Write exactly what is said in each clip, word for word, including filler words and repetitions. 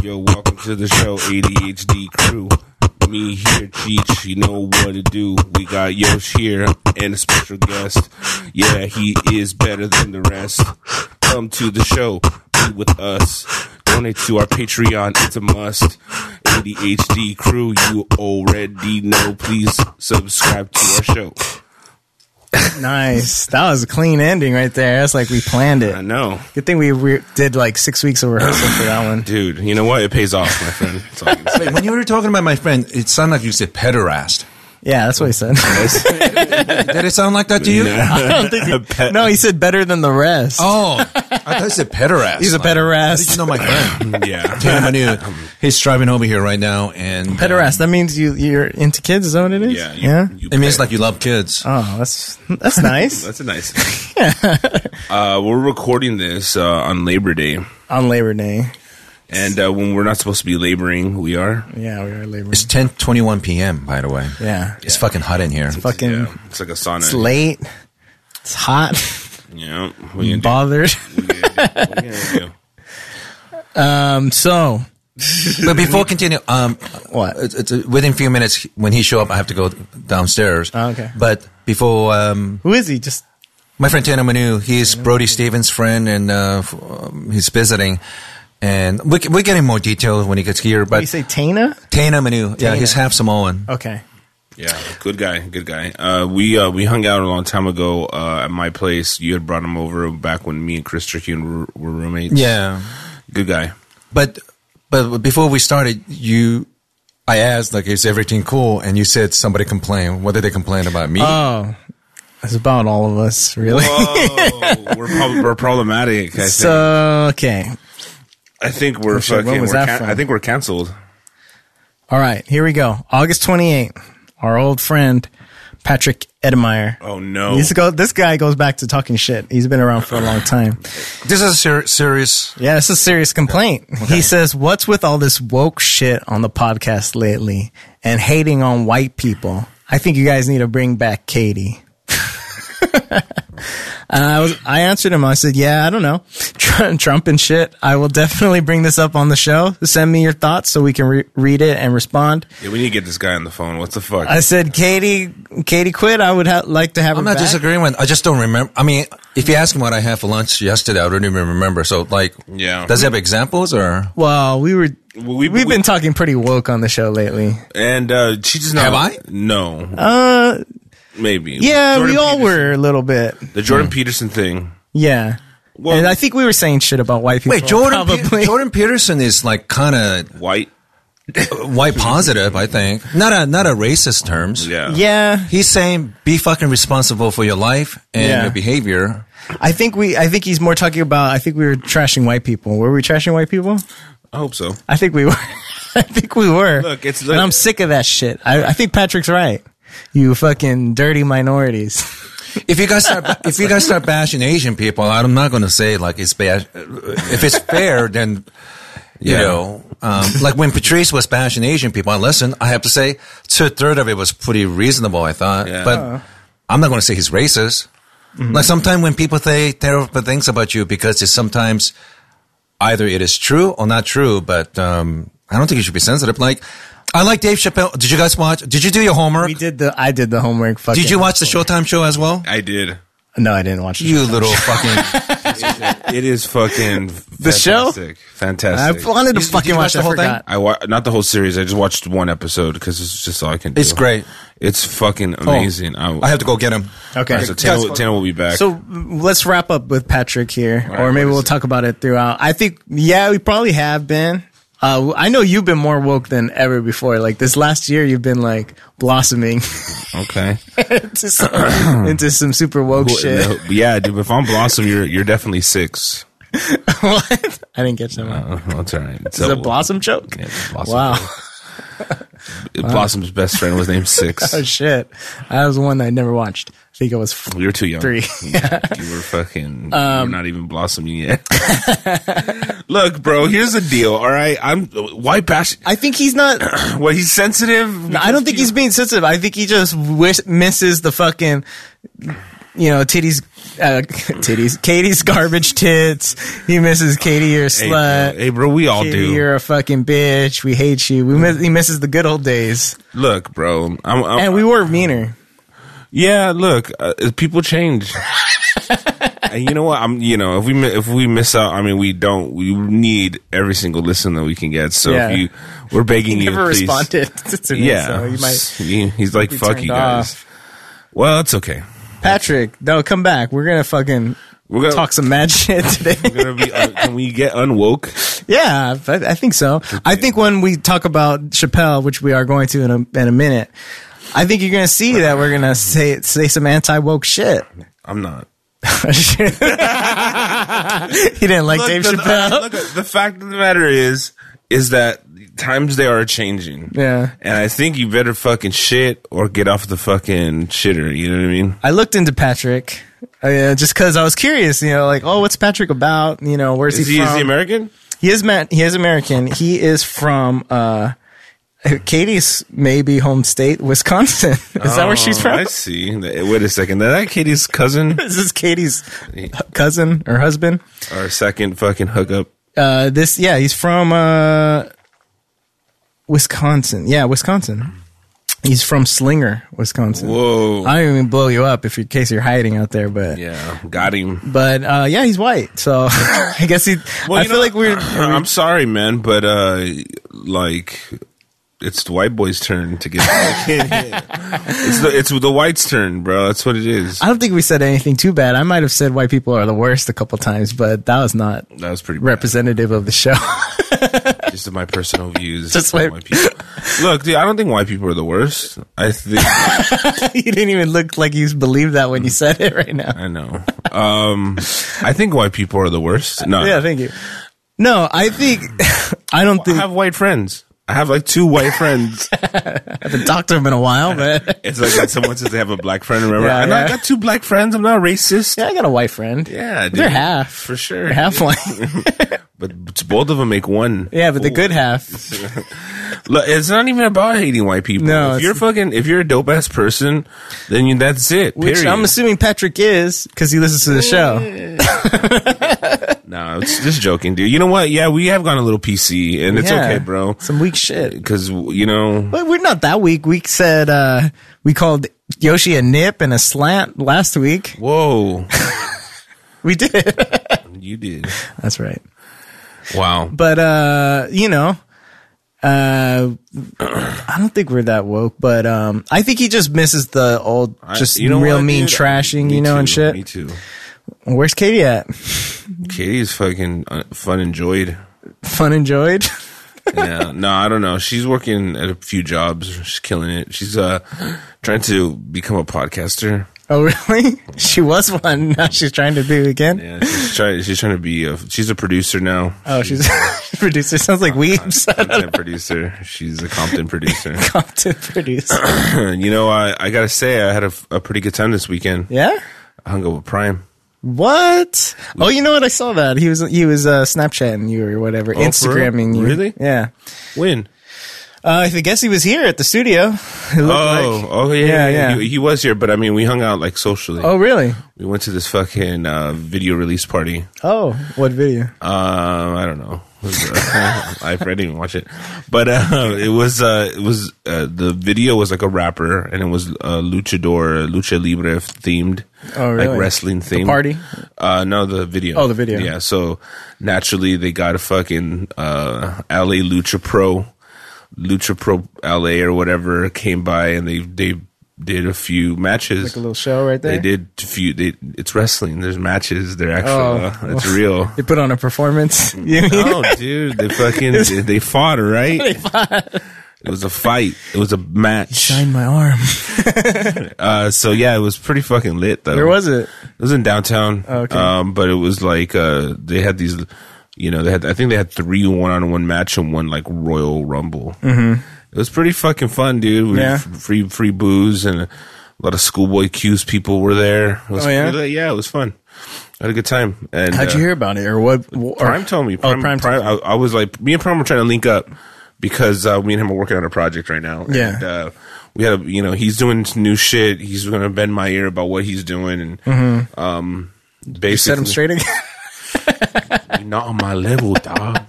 Yo, welcome to the show, A D H D crew. Me here, Cheech, you know what to do. We got Yosh here and a special guest. Yeah, he is better than the rest. Come to the show, be with us. Donate to our Patreon, it's a must. A D H D crew, you already know. Please subscribe to our show. Nice. That was a clean ending right there. That's like we planned it. I know. Good thing we re- did like six weeks of rehearsal for that one. Dude, you know what? It pays off, my friend. That's all I can say. Wait, when you were talking about my friend, it sounded like you said pederast. Yeah, that's what he said. Did it sound like that to you? No. I don't think he, no, he said better than the rest. Oh, I thought you said pederast. He's a Like, pederast. Did you know my friend? Yeah. Tim Manu, he's driving over here right now, and Pederast. That means you you're into kids. Is that what it is? Yeah. You, yeah. You it means bet. like you love kids. Oh, that's that's nice. That's a nice thing. uh, we're recording this uh, on Labor Day. On Labor Day. And uh, when we're not supposed to be laboring, we are. Yeah, we are Labor. It's ten twenty-one p.m., by the way. Yeah. It's fucking hot in here. Fucking. Yeah, it's like a sauna. It's late. It's hot. Yeah. What you gonna Bothered. do? What you gonna do? What you gonna do? Um. So. But before continue, um, What? It's, it's, uh, within a few minutes, when he show up, I have to go downstairs. Oh, okay. But before, um, Who is he? Just. my friend Tana Manu, he's Brody Stevens' friend, and uh, f- um, he's visiting. And we, we're getting more details when he gets here. Did you But say Tana? Tana Manu, yeah, Tana. he's half Samoan. Okay. Yeah, good guy, good guy. Uh, we uh, we hung out a long time ago uh, at my place. You had brought him over back when me and Chris Strickland were, were roommates. Yeah. Good guy. But but before we started, you, I asked, like, is everything cool? And you said somebody complained. What did they complain about? Me? Oh. It's about all of us, really. Whoa, we're, prob- we're problematic. I think. So, okay. I think we're Oh, shit, when fucking. was We're that can- from? I think we're canceled. All right, here we go. August twenty-eighth. Our old friend, Patrick Edemeyer. Oh no! He's go, this guy goes back to talking shit. He's been around for a long time. This is a ser- serious. Yeah, it's a serious complaint. He says, what's with all this woke shit on the podcast lately and hating on white people? I think you guys need to bring back Katie. And I was, I answered him. I said, yeah, I don't know. Trump and shit. I will definitely bring this up on the show. Send me your thoughts so we can re- read it and respond. Yeah, we need to get this guy on the phone. What the fuck? I said, Katie, Katie quit. I would ha- like to have I'm her not back. disagreeing with. I just don't remember. I mean, if you ask him what I had for lunch yesterday, I don't even remember. So, like, Yeah. does he have examples or? Well, we were, Well, we- we've we- been talking pretty woke on the show lately. and uh, she just not. Have I? No, Uh, maybe. yeah, Jordan we all Peterson- were a little bit. The Jordan Peterson thing. Yeah. Well- and I think we were saying shit about white people. Wait, Jordan. Pe- probably. Jordan Peterson is like kind of White. white positive. I think not a not a racist terms. Yeah. Yeah. He's saying be fucking responsible for your life and Yeah. your behavior. I think we, I think he's more talking about, I think we were trashing white people. Were we trashing white people? I hope so. I think we were. I think we were. Look, it's- and I'm sick of that shit. I, I think Patrick's right. You fucking dirty minorities. If you guys start, if you guys start bashing Asian people, I'm not going to say like it's bad. If it's fair, then you Yeah. know, um, like when Patrice was bashing Asian people, I listened. I have to say, two third of it was pretty reasonable. I thought, Yeah. but I'm not going to say he's racist. Mm-hmm. Like sometimes when people say terrible things about you, because it's sometimes either it is true or not true, but um, I don't think you should be sensitive. Like I like Dave Chappelle. Did you guys watch? Did you do your homework? We did the, I did the homework. Fucking, Did you watch the Showtime show as well? I did. No, I didn't watch it. You little fucking. It is fucking The show? fantastic. I Fantastic. wanted to Did you fucking watch watch the it. I whole thing? forgot. I wa- not the whole series. I just watched one episode because it's just all I can do. It's great. It's fucking amazing. I have to go get him. Okay. All right, so Tana, will- Tana will be back. So mm, let's wrap up with Patrick here, right, or maybe what is we'll it? talk about it throughout. I think, yeah, we probably have been. Uh, I know you've been more woke than ever before. Like this last year, you've been like blossoming okay. into, some, into some super woke shit. No, yeah, dude. If I'm Blossom, you're you're definitely six. What? I didn't catch that one. Uh, that's all right. Is it a Blossom joke? Yeah, it's a Blossom Wow. joke. Blossom's best friend was named Six. Oh shit. That was one I never watched. I think it was f- You're too young. three. You were fucking. you're not even blossoming yet. Look, bro. Here's the deal. All right, I'm white bash. I think he's not. Well, he's sensitive. I don't think he's being sensitive. I think he just wish, misses the fucking, you know, titties uh, titties. Katie's garbage tits. He misses Katie, you're a Hey, slut. bro, hey, bro, we all Katie, do. you're a fucking bitch. We hate you. We miss, he misses the good old days. Look, bro. I'm, I'm, And we were meaner. yeah, look, uh, people change. And you know what? I'm, you know, if we mi- if we miss out, I mean, we don't. We need every single listen that we can get. So Yeah. if you, we're begging He you, never please. responded to me, Yeah, so you might He- he's like, be fuck turned you guys. off. Well, it's okay. Patrick, no, come back. We're gonna fucking We're gonna talk some mad shit today. We're gonna be. Uh, can we get unwoke? Yeah, I, I think so. I think when we talk about Chappelle, which we are going to in a, in a minute, I think you're gonna see that we're gonna say say some anti woke shit. I'm not. He didn't like Look, Dave the, Chappelle. look, the fact of the matter is, is that times they are changing. Yeah. And I think you better fucking shit or get off the fucking shitter. You know what I mean? I looked into Patrick uh, just because I was curious. You know, like, oh, what's Patrick about? You know, where's Is he, he, from? is he American? He is Ma- He is American. He is from uh, Katie's maybe home state, Wisconsin. Is that where she's Oh, from? I see. Wait a second. Is that Katie's cousin This is Katie's cousin or husband. or second fucking hookup? Uh, this, yeah, he's from uh, Wisconsin. Yeah, Wisconsin. He's from Slinger, Wisconsin. Whoa. I don't even blow you up if in case you're hiding out there, but Yeah, got him. but uh, yeah, he's white. So I guess he. Well, I you feel know, like we're. I'm sorry, man, but uh, like, it's the white boy's turn to get. it's the it's the whites' turn, bro. That's what it is. I don't think we said anything too bad. I might have said white people are the worst a couple times, but that was not That was pretty bad. representative of the show. Just my personal views. Just on white- white people. Look, dude, I don't think white people are the worst. I think You didn't even look like you believed that when you said it right now. I know. Um, I think white people are the worst. No, Yeah, thank you. No, I think I don't I think have white friends. I have like two white friends. I haven't talked to him in a while, but It's like when someone says they have a black friend. Remember, Yeah, I, know I yeah. got two black friends. I'm not racist. yeah, I got a white friend. Yeah, dude. They're half for sure. They're half white. But both of them make one. Yeah, but the good half. Look, it's not even about hating white people. No, if it's- you're fucking, if you're a dope ass person, then you, that's it. Which Period. I'm assuming Patrick is because he listens to the show. No, it's just joking, dude. You know what? Yeah, we have gone a little P C, and it's Yeah. okay, bro. Some weak shit. Because you know, But we're not that weak. We said uh, we called Yoshi a nip and a slant last week. whoa, We did. you did. That's right. Wow. But uh, you know, uh, I don't think we're that woke. But um, I think he just misses the old, I- just you know real what, mean dude? trashing, Me you know, too, and shit. Me too. Where's Katie at? Katie's fucking uh, fun enjoyed. Fun enjoyed. Yeah, no, I don't know. She's working at a few jobs. She's killing it. She's uh trying to become a podcaster. Oh, really? She was one. Now she's trying to do it again. Yeah, she's trying. She's trying to be a. She's a producer now. Oh, she's a producer. Sounds like Weebs. Content producer. She's a Compton producer. Content producer. You know, I I gotta say, I had a, a pretty good time this weekend. Yeah. I hung out with Prime. What? Oh, you know what? I saw that he was he was uh, Snapchatting you or whatever, Oh, for real? Instagramming you. Really? Yeah. When? Uh, I guess he was here at the studio. It looked Oh, like. oh yeah, Yeah, yeah. yeah. He, he was here, but I mean, we hung out like socially. Oh, really? We went to this fucking uh, video release party. Oh, what video? Uh, I don't know. It was, uh, I didn't even watch it, but uh, it was uh, it was uh, the video was like a rapper, and it was uh, luchador, lucha libre themed, Oh, really? like wrestling themed party? Uh, no, the video. Oh, the video. Yeah. So naturally, they got a fucking uh, L A Lucha Pro, Lucha Pro L A or whatever came by, and they they did a few matches. Like a little show right there. They did a few. They, it's wrestling. There's matches. They're actual. Oh. Uh, it's real. They put on a performance. You mean? No, dude, they fucking they, they fought, right? They fought. It was a fight. It was a match. Shine my arm. Uh, so yeah, it was pretty fucking lit though. Where was it? It was in downtown. Oh, okay. Um, but it was like uh, they had these, you know, they had. I think they had three one-on-one match and one like Royal Rumble. Mm-hmm. It was pretty fucking fun, dude. We Yeah. had f- free free booze and a lot of Schoolboy Q's people were there. It was Oh, yeah? pretty- yeah, it was fun. I had a good time. And How'd uh, you hear about it, or what? Or, Prime told me. Oh, Prime, Prime Prime, I, I was like, me and Prime were trying to link up because uh, me and him are working on a project right now. Yeah. And, uh, we had, a, you know, he's doing new shit. He's going to bend my ear about what he's doing, and Mm-hmm. um, basically, You set him straight again. You're not on my level, dog.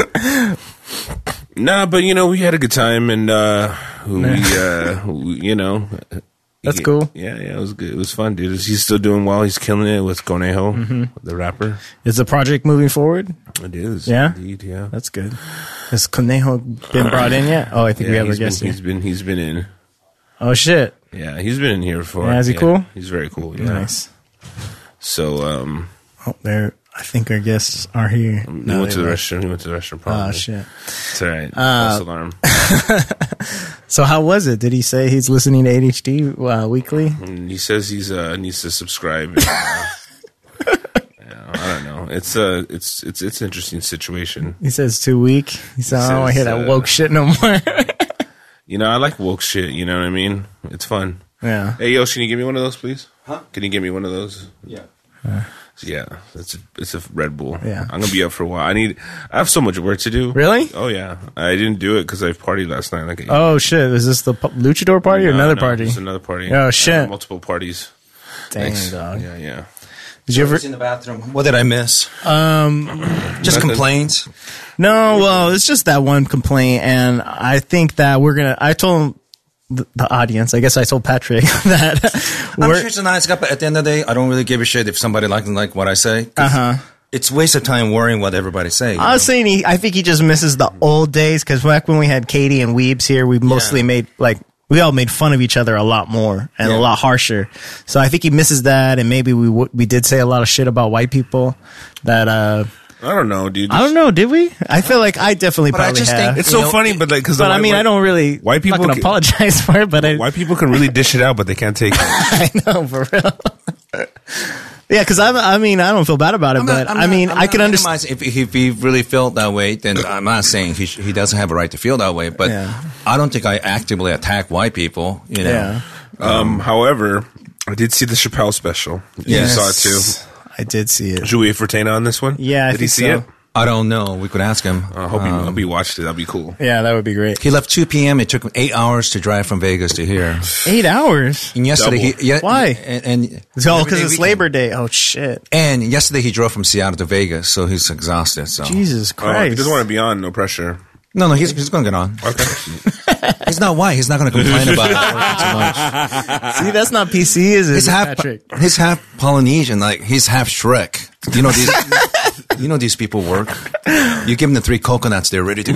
Nah, but you know, we had a good time, and uh, we, uh, we, you know, That's he- cool. Yeah, yeah, it was good. It was fun, dude. He's still doing well. He's killing it with Conejo, Mm-hmm. the rapper. Is the project moving forward? It is, Yeah? indeed, yeah. That's good. Has Conejo been brought in yet? Oh, I think we Yeah, have a he's been, guest here. he's been he's been in. Oh shit! Yeah, he's been in here before. Yeah, is he cool? He's very cool. Yeah. Nice. So, um, Oh, there. I think our guests are here. he No, went they to the left. restroom. He went to the restroom. Probably. Oh shit! It's all right. Uh, False alarm. So how was it? Did he say he's listening to A D H D uh, weekly? And he says he's uh needs to subscribe. And, uh, yeah, I don't know. It's uh it's it's it's an interesting situation. He says too weak. He said, "I don't want to hear says, that uh, woke shit no more." You know, I like woke shit. You know what I mean? It's fun. Yeah. Hey, yo, can you give me one of those, please? Huh? Can you give me one of those? Yeah. Yeah, it's a, it's a Red Bull. Yeah. I'm gonna be up for a while. I need. I have so much work to do. Really? Oh yeah. I didn't do it because I partied last night. Like Oh shit! Is this the pu- luchador party or No, another no, party? It's another party. Oh, I shit. have multiple parties. Dang, Thanks. dog. Yeah, yeah. Did you ever? in the bathroom. What did I miss? Um, Just Nothing. complaints. no. Well, it's just that one complaint, and I think that we're gonna. I told the, the audience. I guess I told Patrick that I'm we're. sure it's a nice guy, but at the end of the day, I don't really give a shit if somebody likes like what I say. Uh huh. It's a waste of time worrying what everybody says. I was saying he. I think he just misses the old days because back when we had Katie and Weebs here, we mostly Yeah. made like. We all made fun of each other a lot more and Yeah. a lot harsher. So I think he misses that, and maybe we w- we did say a lot of shit about white people. That uh, I don't know, dude. I don't know, did we? I feel like I definitely But I probably just have. think It's You so know, funny, but like, because but I mean, I don't really. White people I'm not gonna can- apologize for it, but I, White people can really dish it out, but they can't take it. I know for real. Yeah, because I, I mean, I don't feel bad about it, I'm but not- I'm I not- mean, I'm I not can understand. minimizing If, if he really felt that way, then I'm not saying he sh- he doesn't have a right to feel that way. But Yeah. I don't think I actively attack white people. You know, Yeah, Um, however, I did see the Chappelle special. You Yes. saw it too. I did see it. Should we wait for Tana on this one? Yeah, I did he think see so. it? I don't know. We could ask him. I hope, he, Um, hope he watched it. That'd be cool. Yeah, that would be great. He left two p.m. It took him eight hours to drive from Vegas to here. Eight hours. And yesterday, Double. he yeah, Why? And, and Oh, because Labor Day it's weekend. Labor Day. Oh shit! And yesterday he drove from Seattle to Vegas, so he's exhausted. So Jesus Oh, if Christ! he doesn't want to be on, no pressure. no, no, he's he's going to get on. Okay. He's not white. He's not going to complain about it working too much. See, that's not P C, is it, He's half Patrick? he's half Polynesian. Like he's half Shrek. You know these. You know these people work. You give them the three coconuts, they're ready to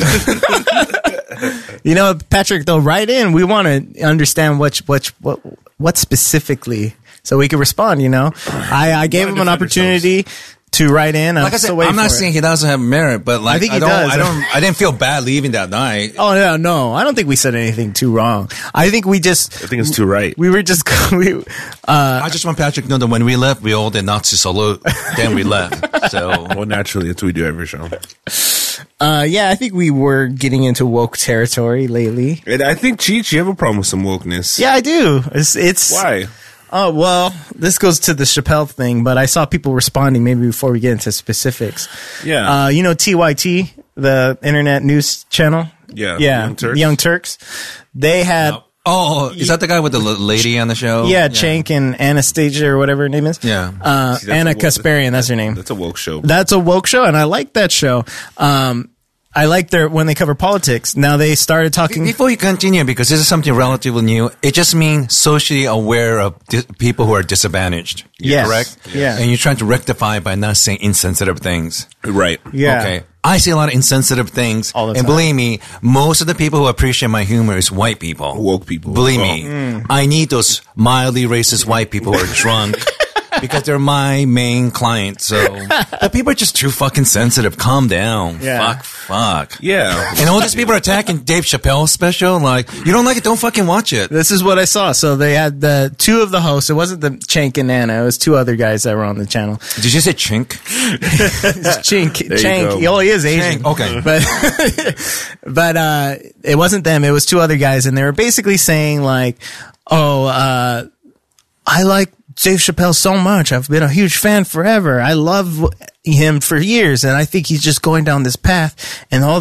go. You know, Patrick, though, right in, we want to understand what, what, what, what specifically, so we can respond, you know? I, I gave wanna him an defend opportunity to write in. I'm Like I said, still waiting I'm not for it. saying he doesn't have merit, but like I think he don't, does. I don't. I didn't feel bad leaving that night. Oh, no, no. I don't think we said anything too wrong. I think we just, I think it's too right. we were just, we, uh, I just want Patrick to know that when we left, we all did Nazi salute. Then we left. So Well, naturally, that's what we do every show. uh, yeah, I think we were getting into woke territory lately. And I think, Cheech, you have a problem with some wokeness. Yeah, I do. It's, it's, Why? Oh, well, this goes to the Chappelle thing, but I saw people responding maybe before we get into specifics. Yeah. Uh, you know T Y T, the internet news channel? Yeah, Yeah. Young Turks. Young Turks. They had, oh, is that the guy with the l- lady on the show? yeah, Cenk and Anastasia or whatever her name is. Yeah. Uh, See, that's Anna a woke- Kasparian, that's her name. That's a woke show. That's a woke show, and I like that show. Um, I like their, when they cover politics. Now they started talking. Before you continue, because this is something relatively new, it just means socially aware of di- people who are disadvantaged. Yes. Correct? Yeah. And you're trying to rectify by not saying insensitive things. Right. Yeah. Okay. I see a lot of insensitive things. All the and time. believe me, most of the people who appreciate my humor is white people. Woke people. Believe Oh. me. Mm. I need those mildly racist white people who are drunk. Because they're my main client. So, but people are just too fucking sensitive. Calm down. Yeah. Fuck, fuck. Yeah. And all these people are attacking Dave Chappelle's special. Like, you don't like it, don't fucking watch it. This is what I saw. So they had the two of the hosts. It wasn't the Cenk and Anna. It was two other guys that were on the channel. Did you say chink? Cenk, you Cenk. go. Oh, he is Asian. Cenk, okay. But, but, uh, it wasn't them. It was two other guys. And they were basically saying like, oh, uh, I like Dave Chappelle so much. I've been a huge fan forever. I love him for years. And I think he's just going down this path and all this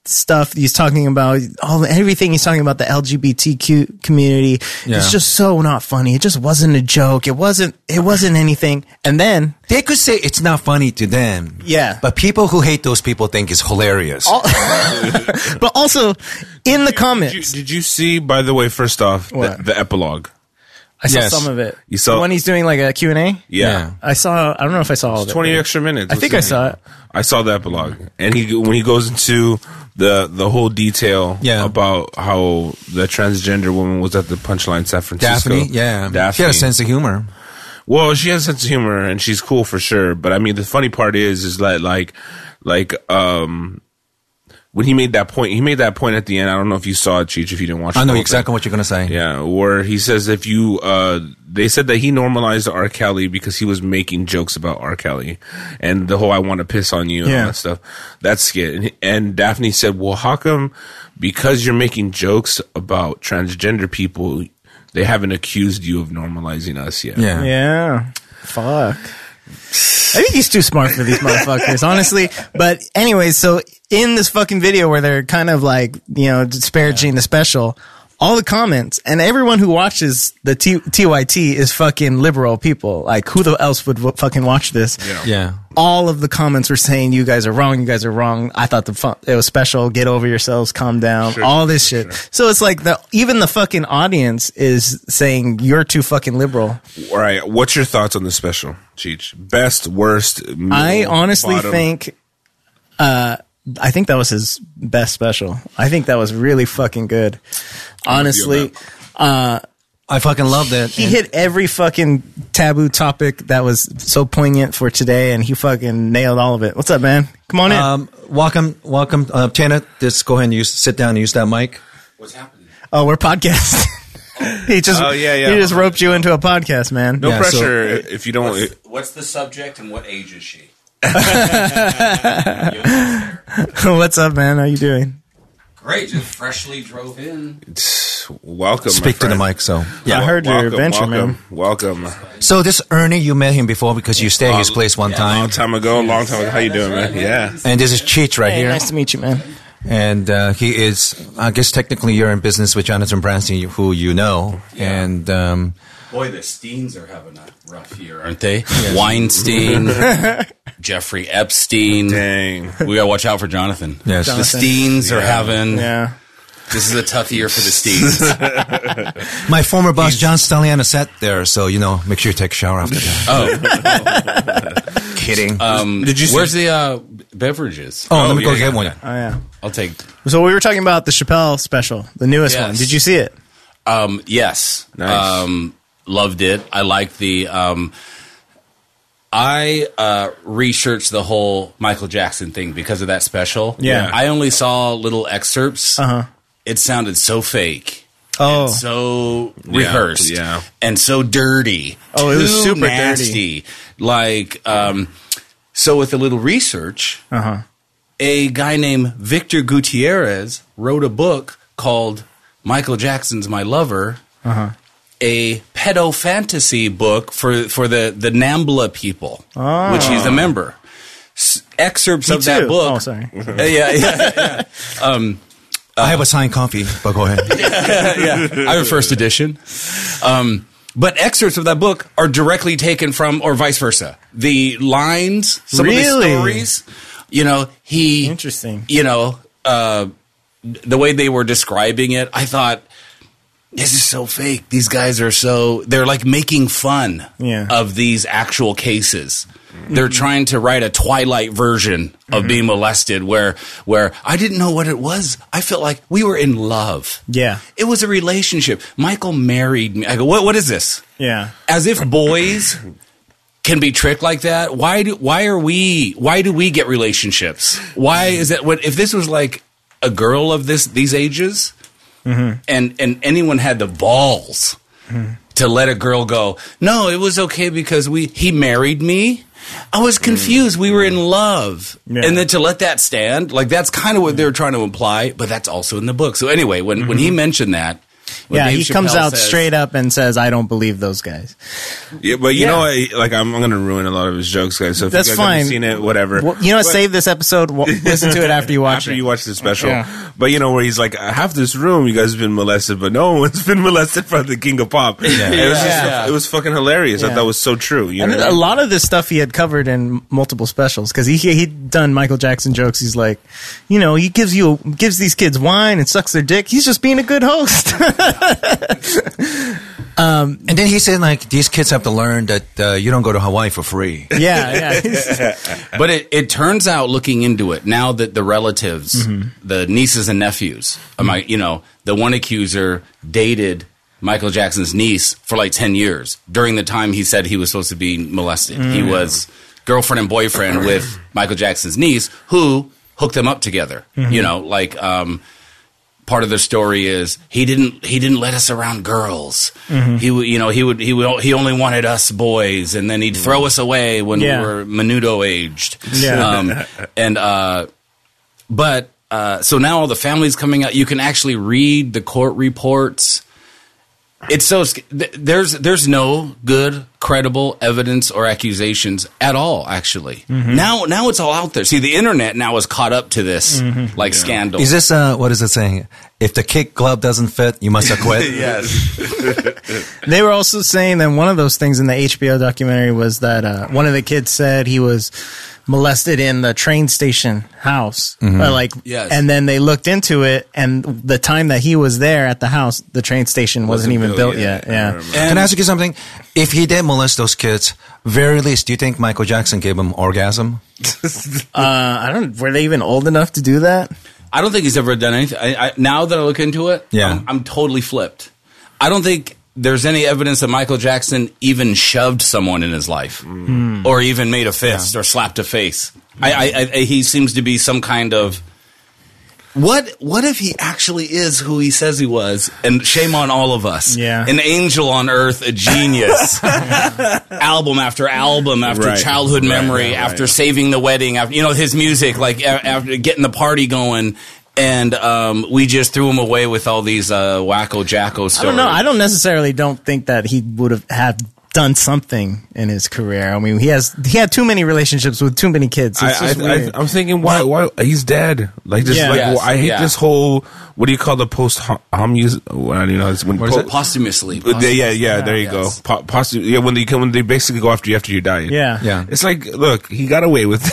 stuff he's talking about, all everything he's talking about the L G B T Q community. Yeah. It's just so not funny. It just wasn't a joke. It wasn't. It wasn't anything. And then They could say it's not funny to them. Yeah. But people who hate those people think it's hilarious. but also in the Did comments, you, did you see, by the way, first off, the, What? the epilogue? I saw Yes. some of it. You saw- when he's doing like a Q and A. Yeah. Yeah. I saw. I don't know if I saw all of it. twenty extra minutes. I think I saw it. I saw the epilogue, and he when he goes into the the whole detail Yeah. about how the transgender woman was at the Punchline San Francisco. Daphne, yeah. Daphne. She had a sense of humor. Well, she has a sense of humor, and she's cool for sure. But I mean, the funny part is, is that like, like, um, when he made that point, he made that point at the end. I don't know if you saw it, Cheech, if you didn't watch. I the know whole exactly thing. what you're going to say. Yeah, where he says if you, uh, they said that he normalized R. Kelly because he was making jokes about R. Kelly and the whole "I want to piss on you" and Yeah. all that stuff. That skit, and, and Daphne said, "Well, how come because you're making jokes about transgender people, they haven't accused you of normalizing us yet?" Yeah. Yeah. Fuck. I think he's too smart for these motherfuckers, honestly. But anyways, so in this fucking video where they're kind of like, you know, disparaging the special, all the comments and everyone who watches the T- TYT is fucking liberal people. Like, who the else would w- fucking watch this? Yeah. Yeah. All of the comments were saying, you guys are wrong, you guys are wrong. I thought the fun- it was special. Get over yourselves, calm down. Sure, all this sure, shit. sure. So it's like the even the fucking audience is saying you're too fucking liberal. All right, what's your thoughts on the special, Cheech? Best, worst? Middle, I honestly bottom? think, uh, I think that was his best special. I think that was really fucking good. Honestly, uh, I fucking loved it. he And- hit every fucking taboo topic that was so poignant for today, and he fucking nailed all of it. What's up, man? Come on in. Um, welcome, welcome, uh, Tana. Just go ahead and use, sit down and use that mic. What's happening? Oh, we're podcasting. he just, Oh, yeah, yeah. he just roped you into a podcast, man. No Yeah, so- pressure if you don't. What's, what's the subject and what age is she? What's up, man? How you doing? Great, just freshly drove in. welcome. my Speak to the friend. mic. So, Yeah, I heard your welcome, adventure, welcome, man. Welcome. so this Ernie, you met him before because you stayed at his Uh, place one Long time. time ago, long time ago. How you doing, man? Yeah. And this is Cheech right Hey, here. nice to meet you, man. And uh, he is, I guess technically you're in business with Jonathan Branstein, who you know. And um, Boy, the Steens are having a rough year, aren't they? Weinstein, Jeffrey Epstein. Dang. We gotta watch out for Jonathan. Yes. The Jonathan. Steens are having. Yeah. This is a tough year for the Steens. my former boss, John Staliana, sat there. So, you know, make sure you take a shower after that. Oh, Kidding. um, Did you see- Where's the uh, beverages? oh, let me yeah, go yeah, get one. yeah. Oh, yeah. I'll take. So we were talking about the Chappelle special, the newest Yes. one. Did you see it? Um, yes. Nice. Um, loved it. I like the. Um, I uh, researched the whole Michael Jackson thing because of that special. Yeah. I only saw little excerpts. Uh-huh. It sounded so fake. Oh. And so rehearsed. yeah. And so dirty. Oh, it was Too super dirty. nasty. Like, um, so with a little research, Uh-huh. a guy named Victor Gutierrez wrote a book called Michael Jackson's My Lover, Uh-huh. a pedo fantasy book for, for the, the NAMBLA people, Oh. which he's a member. S- excerpts Me of that too. book. Oh, sorry. Uh, yeah, yeah, yeah. Um, I have a signed copy, but go ahead. yeah. I have a first edition. Um, but excerpts of that book are directly taken from, or vice versa. The lines, some Really? of the stories, you know, he, Interesting. you know, uh, the way they were describing it, I thought, this is so fake. These guys are so, they're like making fun Yeah. of these actual cases. They're trying to write a Twilight version of being molested where, where I didn't know what it was. I felt like we were in love. Yeah. It was a relationship. Michael married me. I go, what, what is this? Yeah. As if boys can be tricked like that. Why do, why are we, why do we get relationships? Why is that what, if this was like a girl of this, these ages and, and anyone had the balls to let a girl go, no, it was okay because we, he married me. I was confused. We were in love. Yeah. And then to let that stand, like that's kind of what they were trying to imply, but that's also in the book. So anyway, when, when he mentioned that, When Yeah, Dave he comes Chappelle out says- straight up and says, "I don't believe those guys." Yeah, but you Yeah. know what? Like, I'm, I'm going to ruin a lot of his jokes, guys. So if That's you guys fine. haven't seen it, whatever. Well, you know what? But- Save this episode. w- Listen to it after you watch after it. you watch the special. Yeah. But you know where he's like, half this room, you guys have been molested, but no one's been molested from the King of Pop. Yeah. It was just, Yeah. it was fucking hilarious. I Yeah. thought that was so true. You And know what I a mean? lot of this stuff he had covered in multiple specials because he he'd done Michael Jackson jokes. He's like, you know, he gives you gives these kids wine and sucks their dick. He's just being a good host. And then he said, like, these kids have to learn that uh, you don't go to Hawaii for free. yeah, yeah. But it, it turns out, looking into it, now that the relatives, the nieces and nephews, of my, you know, the one accuser dated Michael Jackson's niece for like ten years during the time he said he was supposed to be molested. He was girlfriend and boyfriend with Michael Jackson's niece, who hooked them up together. You know, like, um, part of the story is he didn't he didn't let us around girls. He would you know he would he would he only wanted us boys, and then he'd throw us away when Yeah. we were menudo aged. Yeah. Um, and uh, but uh, so now all the family's coming out. You can actually read the court reports. It's so sc- th- there's there's no good credible evidence or accusations at all. Actually, now now it's all out there. See, the internet now is caught up to this like scandal. Is this, uh, what is it saying? If the kick glove doesn't fit, you must have quit. Yes. They were also saying that one of those things in the H B O documentary was that uh, one of the kids said he was molested in the train station house. Uh, like, Yes. and then they looked into it, and the time that he was there at the house, the train station wasn't, Wasn't even built built yet. yet. I Yeah. remember. Can I ask you something? If he did molest those kids, very least, do you think Michael Jackson gave him orgasm? Uh, I don't. Were they even old enough to do that? I don't think he's ever done anything. I, I, now that I look into it, Yeah. I'm, I'm totally flipped. I don't think there's any evidence that Michael Jackson even shoved someone in his life, or even made a fist or slapped a face. I, I, I, he seems to be some kind of what? What if he actually is who he says he was? And shame on all of us. Yeah. An angel on earth, a genius. Album after album, after Right. childhood Right, memory, right, after right. saving the wedding, after you know his music, like a- after getting the party going. And um, we just threw him away with all these uh, wacko jacko stories. I don't know. I don't necessarily don't think that he would have have done something in his career. I mean, he has he had too many relationships with too many kids. It's I, just I, I, weird. I'm thinking, why? Why he's dead? Like, just Yeah. like Yes, well, I hate yeah. this whole. What do you call the post homus? Well, I don't know. It's when What is po- it? Posthumously. Uh, they- yeah, yeah, there you Yes. go. Po- posthum- yeah, when they come, when they basically go after you after you die. yeah, Yeah. It's like, look, he got away with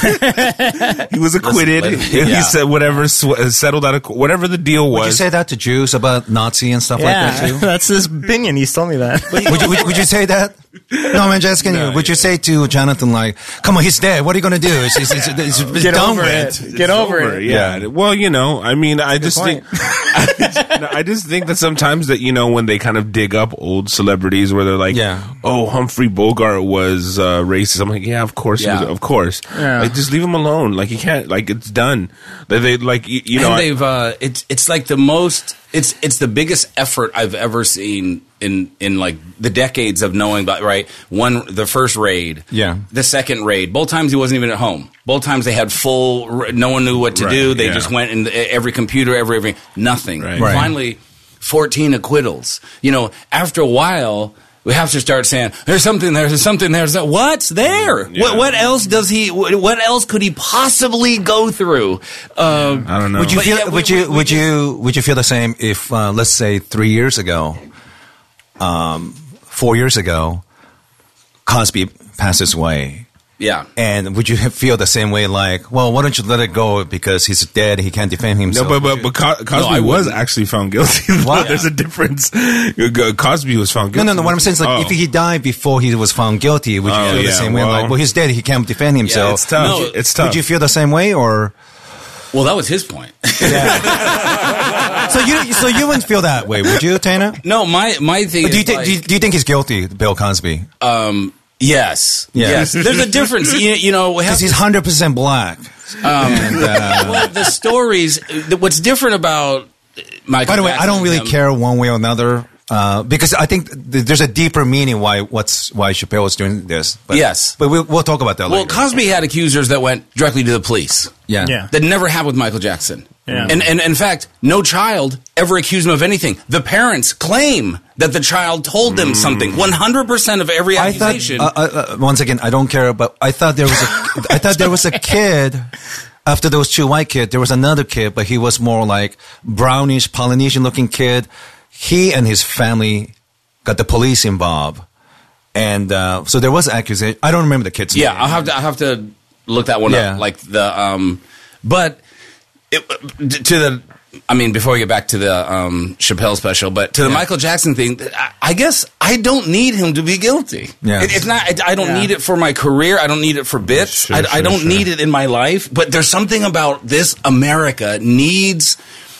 it. He was acquitted. let him- He yeah. said whatever, sw- settled out of co- whatever the deal Would you was. say that to Jews about Nazi and stuff like Yeah, that too? that's his opinion. He's told me that. would, you, would, you, would you say that? No, I'm just asking No, you. Would yeah. you say to Jonathan, like, come on, he's dead. What are you going to do? It's, it's, it's, it's, it's Get done over with. it. Get over Over, it. yeah. Well, you know, I mean, I just point. think, I just, no, I just think that sometimes that, you know, when they kind of dig up old celebrities where they're like, Yeah. oh, Humphrey Bogart was uh, racist. I'm like, yeah, of course, he Yeah. was, of course. Yeah. Like, just leave him alone. Like, he can't, like, it's done. They, they like, you, you know, and I- they've uh, it's it's like the most it's it's the biggest effort I've ever seen in in like the decades of knowing about right one the first raid Yeah. the second raid both times he wasn't even at home both times they had full no one knew what to Right, do they yeah. just went in every computer every every nothing Right. Right. finally fourteen acquittals you know after a while. We have to start saying, "There's something there. There's something there. There's that. What's there? Yeah. What, what else does he? What, what else could he possibly go through?" Um, I don't know. Would you But feel? yeah, we- would we- you? we would just- you? Would you feel the same if, uh, let's say, three years ago, um, four years ago, Cosby passes away, Yeah. and would you feel the same way? Like, well, why don't you let it go because he's dead? He can't defend No, himself. but but, but Co- Cosby I was wouldn't. actually found guilty. What? There's a difference. Cosby was found no, guilty. no, no. What I'm saying is, like, Oh. if he died before he was found guilty, would you Oh, feel the yeah, same way? well- Like, well, he's dead. He can't defend himself. it's tough. No, it's tough. Would you feel the same way, or Well, that was his point. so you? So you wouldn't feel that way, would you, Tana? no, my my thing. But do you is think? like, do, you, do you think he's guilty, Bill Cosby? um, yes, Yeah. yes. There's a difference. you, you know, we have Because he's to- hundred percent black. and, uh, well, the stories. the- What's different about Michael? by the way, I Jackson don't really and him- care one way or another Uh, because I think th- there's a deeper meaning why what's why Chappelle was doing this. But, Yes. but we'll, we'll talk about that Well, later. Cosby had accusers that went directly to the police. yeah, Yeah. That never happened with Michael Jackson. Yeah. And, and in fact, no child ever accused him of anything. The parents claim that the child told them something. one hundred percent of every I thought accusation. uh, uh, uh, once again I don't care, but I thought there was a I thought there was a kid. After those two white kids, there was another kid, but he was more like brownish Polynesian looking kid. He and his family got the police involved, and uh, so there was an accusation. I don't remember the kid's yeah, name. I'll have to. I'll have to look that one Yeah. up. Like the, um, but it, to the. I mean, before we get back to the um, Chappelle special, but to the Yeah. Michael Jackson thing, I, I guess I don't need him to be guilty. Yeah. It, it's not. I, I don't Yeah. need it for my career. I don't need it for bits. Sure, I, sure, I don't sure. need it in my life. But there's something about this America needs.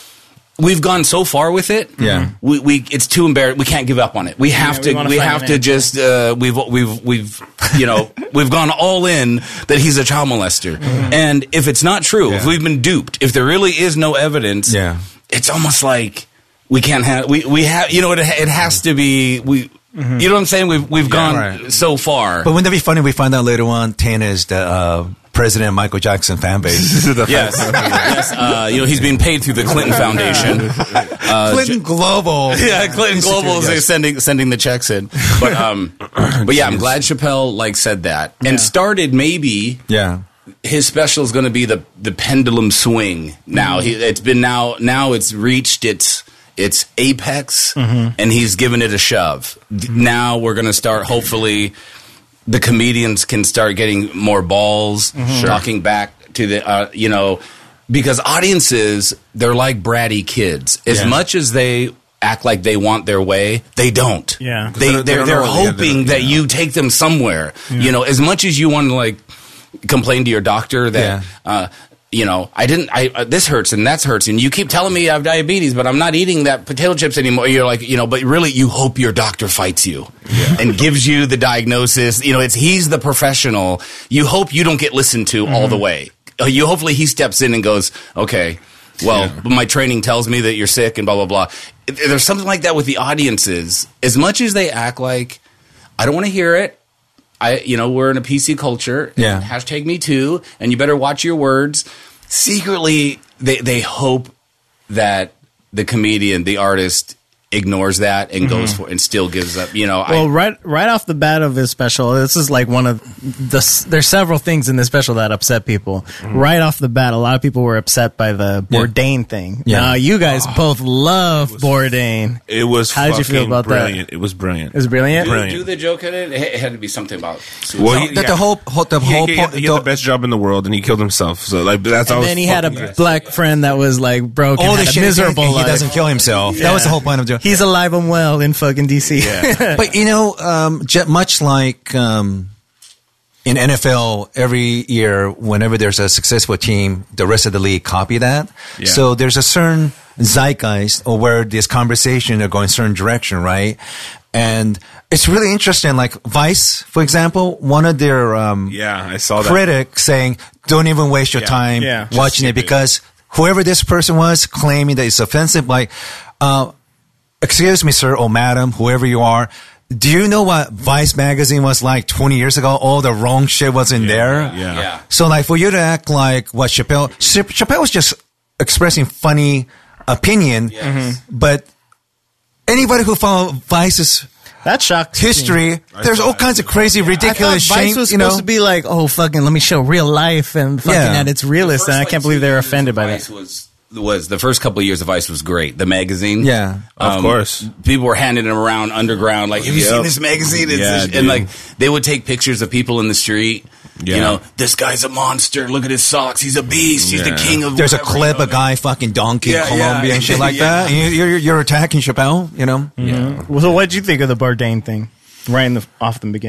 We've gone so far with it. Yeah. we, we it's too embarrassing. We can't give up on it. We have we to. wanna We find have an to answer. just. Uh, we've we've we've you know we've gone all in that he's a child molester. And if it's not true, if Yeah. we've been duped, if there really is no evidence, Yeah. it's almost like we can't have. We we have. You know, it it has to be. We. You know what I'm saying? We've we've gone right. so far. But wouldn't that be funny? We find out later on, Tana is the uh, president of Michael Jackson fan base. yes, yes. Uh, you know, he's being paid through the Clinton Foundation. Clinton Global. Yeah, Clinton Institute, Global is yes. sending sending the checks in. But um, but yeah, I'm glad Chappelle like said that and started maybe Yeah. his special is going to be the the pendulum swing. Now he, it's been now now it's reached its its apex, and he's given it a shove. D- Now we're going to start. Hopefully, the comedians can start getting more balls, talking back to the uh, you know, because audiences they're like bratty kids. As Yeah. much as they act like they want their way, they don't. Yeah. they They- they they're don't they're know what they ended hoping up- that yeah. you take them somewhere. You know, as much as you want to like complain to your doctor that Yeah. uh, you know I didn't I uh, this hurts and that hurts and you keep telling me I have diabetes but I'm not eating that potato chips anymore. You're like, you know, but really you hope your doctor fights you and gives you the diagnosis. You know, it's he's the professional. You hope you don't get listened to all the way. Uh, You hopefully he steps in and goes, okay, well, my training tells me that you're sick and blah blah blah. If- if There's something like that with the audiences. As much as they act like I don't want to hear it. I, you know, we're in a P C culture. Yeah. Hashtag me too. And you better watch your words. Secretly, they, they hope that the comedian, the artist, ignores that and goes for and still gives up. You know, Well, I, right right off the bat of his special, this is like one of the. There's several things in this special that upset people. Right off the bat, a lot of people were upset by the Yeah. Bourdain thing. Yeah. Now, you guys both love Bourdain. It was How did you feel fucking about that? brilliant. It was brilliant. It was brilliant. do, brilliant. do the joke in it. It had to be something about. Well, No, he- that yeah. the whole, whole the He, whole he, point. had, he had the best job in the world, and he killed himself. So like that's all. And then he had a black friend that was like broke and all the had a shit miserable he, he life. doesn't kill himself. That was the whole point of doing. He's alive and well in fucking D C. But you know, um, j- much like um, in N F L, every year, whenever there's a successful team, the rest of the league copy that. Yeah. So there's a certain zeitgeist or where this conversation are going a certain direction, right? And it's really interesting. Like Vice, for example, one of their um, Yeah, I saw that. critics saying, "Don't even waste your Yeah. time Yeah. Just watching it skip it. because whoever this person was claiming that it's offensive, like." Uh, Excuse me, sir, or madam, whoever you are. Do you know what Vice magazine was like twenty years ago? All the wrong shit was in there. Yeah. Yeah. So, like, for you to act like what Chappelle, Cha- Chappelle was just expressing funny opinion, Yes. but anybody who follow Vice's That shocked me. history, there's saw all that. kinds of crazy, I thought ridiculous Vice shit. was You supposed know, to be like, oh, fucking, let me show real life and fucking Yeah. at its realist, and I can't believe they're offended by Vice that. Was was the first couple of years of Vice was great. The magazine, Yeah. Of course. people were handing them around underground. Like, have you Yep. seen this magazine? It's Yeah, and dude. like they would take pictures of people in the street. You Yeah. know, this guy's a monster. Look at his socks. He's a beast. He's the Yeah. king of. there's a whatever, clip, you a know. guy fucking donkey Yeah, Colombia yeah. and shit like Yeah. that. And you- You're, you're attacking Chappelle, you know? Well, so what did you think of the Bourdain thing right in the, off the beginning?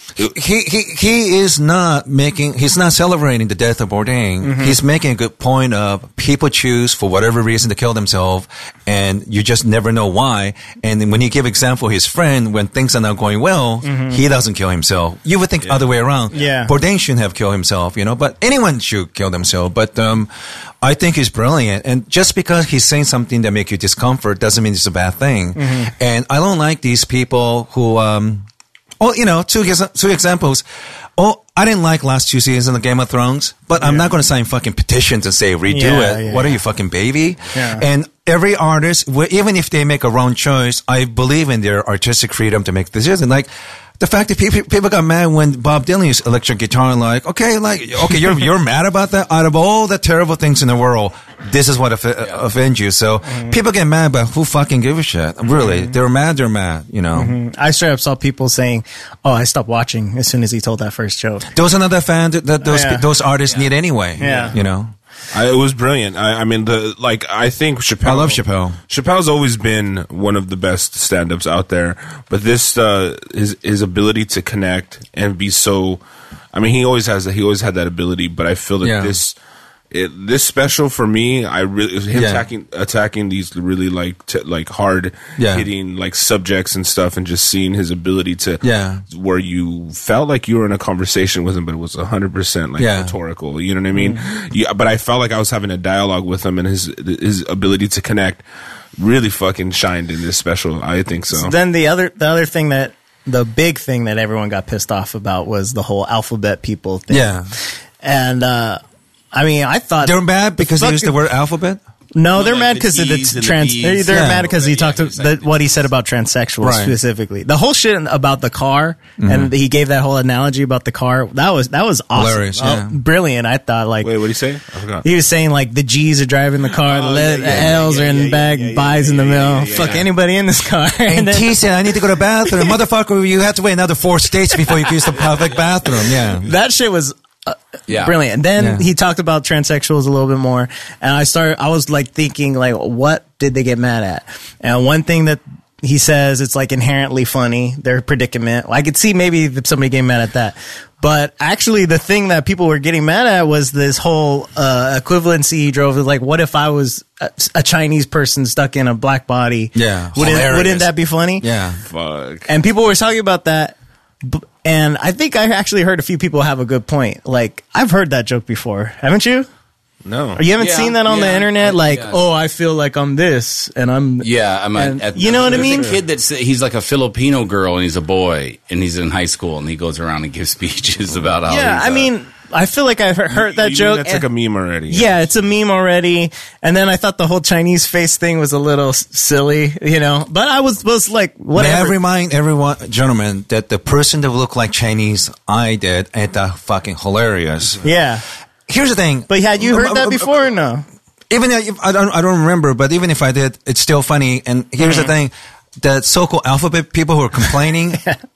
He, he he is not making, he's not celebrating the death of Bourdain. Mm-hmm. He's making a good point of people choose for whatever reason to kill themselves, and you just never know why. And then when he give example, his friend, when things are not going well, mm-hmm. he doesn't kill himself. You would think yeah. other way around. Yeah. Bourdain shouldn't have killed himself, you know, but anyone should kill themselves. But um, I think he's brilliant. And just because he's saying something that makes you discomfort doesn't mean it's a bad thing. Mm-hmm. And I don't like these people who... Um, Oh, you know, two two examples. Oh, I didn't like last two seasons of Game of Thrones, but I'm yeah. not going to sign fucking petitions and say redo yeah, it. Yeah, what yeah. are you, fucking baby? Yeah. And every artist, even if they make a wrong choice, I believe in their artistic freedom to make decisions. Like the fact that people people got mad when Bob Dylan used electric guitar, like okay, like okay, you're you're mad about that. Out of all the terrible things in the world, this is what off- yeah. offends you. So mm-hmm. people get mad, but who fucking give a shit? Really, mm-hmm. they're mad. They're mad. You know. Mm-hmm. I straight up saw people saying, "Oh, I stopped watching as soon as he told that first joke." There was another fan that, that those yeah. those artists yeah. need anyway. Yeah, you know. I, it was brilliant. I, I mean, the like. I think Chappelle. I love Chappelle. Chappelle's always been one of the best stand-ups out there. But this, uh, his his ability to connect and be so. I mean, he always has that. He always had that ability. But I feel that yeah. this. It, this special for me, I really him yeah. attacking attacking these really like t- like hard yeah. hitting like subjects and stuff, and just seeing his ability to yeah. where you felt like you were in a conversation with him, but it was a hundred percent like yeah. rhetorical. You know what I mean? Mm. Yeah, but I felt like I was having a dialogue with him, and his his ability to connect really fucking shined in this special. I think so. So then the other the other thing that the big thing that everyone got pissed off about was the whole alphabet people thing. Yeah, and. uh I mean, I thought they're mad because they used the word alphabet. No, they're like mad the because of T's the and the trans. B's. They're, they're Yeah. mad because he Yeah, talked to he's like- the, what he said about transsexuals Right. specifically. The whole shit about the car, and he gave that whole analogy about the car. That was that was awesome, Hilarious, Oh, yeah. brilliant. I thought like Wait, what did he say? I forgot. he was saying like the G's are driving the car, the, Oh, le- yeah, the yeah, yeah, L's yeah, are in yeah, the yeah, back, yeah, yeah, B's yeah, in the yeah, middle. yeah, yeah, Fuck yeah. anybody in this car. And then- T said, "I need to go to the bathroom, motherfucker. You have to wait another four states before you can use the public bathroom." Yeah. that shit was uh, Yeah. brilliant. And then Yeah. he talked about transsexuals a little bit more, and I started. I was like thinking, like, what did they get mad at? And one thing that he says, it's like inherently funny, their predicament. I could see maybe that somebody getting mad at that, but actually, the thing that people were getting mad at was this whole uh, equivalency he drove. Like, what if I was a, a Chinese person stuck in a black body? Yeah. wouldn't Hilarious. wouldn't that be funny? Yeah. Fuck. And people were talking about that. b- And I think I actually heard a few people have a good point. Like, I've heard that joke before. Haven't you? No. Or you haven't Yeah, seen that on the yeah, internet? I- Like, yeah. oh, I feel like I'm this, and I'm... Yeah, I'm And at, you know what I there's mean? A kid that's he's like a Filipino girl and he's a boy and he's in high school and he goes around and gives speeches about how. Yeah, he's, I uh, mean, I feel like I've heard that You- joke. That's like a meme already. Yeah, it's a meme already. And then I thought the whole Chinese face thing was a little s- silly, you know. But I was was like, May whatever. I remind everyone, gentlemen, that the person that looked like Chinese I did ain't that fucking hilarious. Yeah, Here's the thing. but had you heard that before or no? Even if I don't, I don't remember, but even if I did, it's still funny. And here's the thing: the so-called alphabet people who are complaining.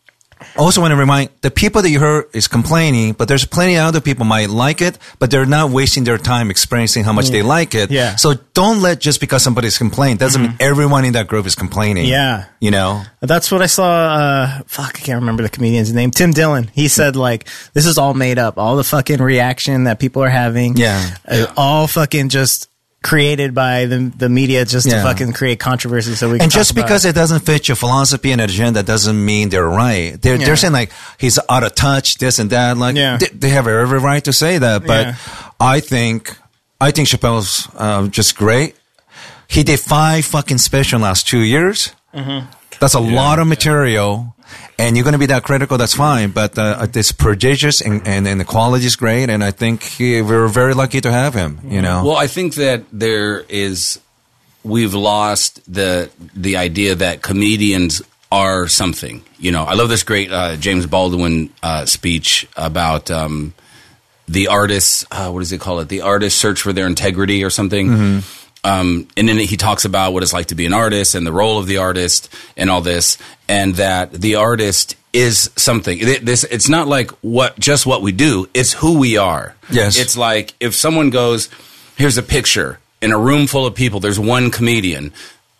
Also want to remind the people that you heard is complaining, but there's plenty of other people might like it, but they're not wasting their time experiencing how much they like it. Yeah. So don't let just because somebody's complaining doesn't mean everyone in that group is complaining. Yeah. You know. That's what I saw. Uh, fuck, I can't remember the comedian's name. Tim Dillon. He said like, this is all made up. All the fucking reaction that people are having. Yeah. uh, all fucking just created by the the media just Yeah. to fucking create controversy. So we can And just talk about because it doesn't fit your philosophy and agenda doesn't mean they're right. They're, Yeah. they're saying like he's out of touch, this and that. Like Yeah. they, they have every right to say that. But Yeah. I think I think Chappelle's uh, just great. He did five fucking special last two years. Mm-hmm. That's a lot of material. And you're going to be that critical, that's fine. But uh, it's prodigious and, and, and the quality is great. And I think he, we're very lucky to have him, you know. Well, I think that there is, we've lost the the idea that comedians are something. You know, I love this great uh, James Baldwin uh, speech about um, the artists. Uh, what does it call it? The artists search for their integrity or something. Mm-hmm. Um, and then he talks about what it's like to be an artist and the role of the artist and all this, and that the artist is something. It, this, it's not like what just what we do; it's who we are. Yes. It's like if someone goes, "Here's a picture in a room full of people. There's one comedian."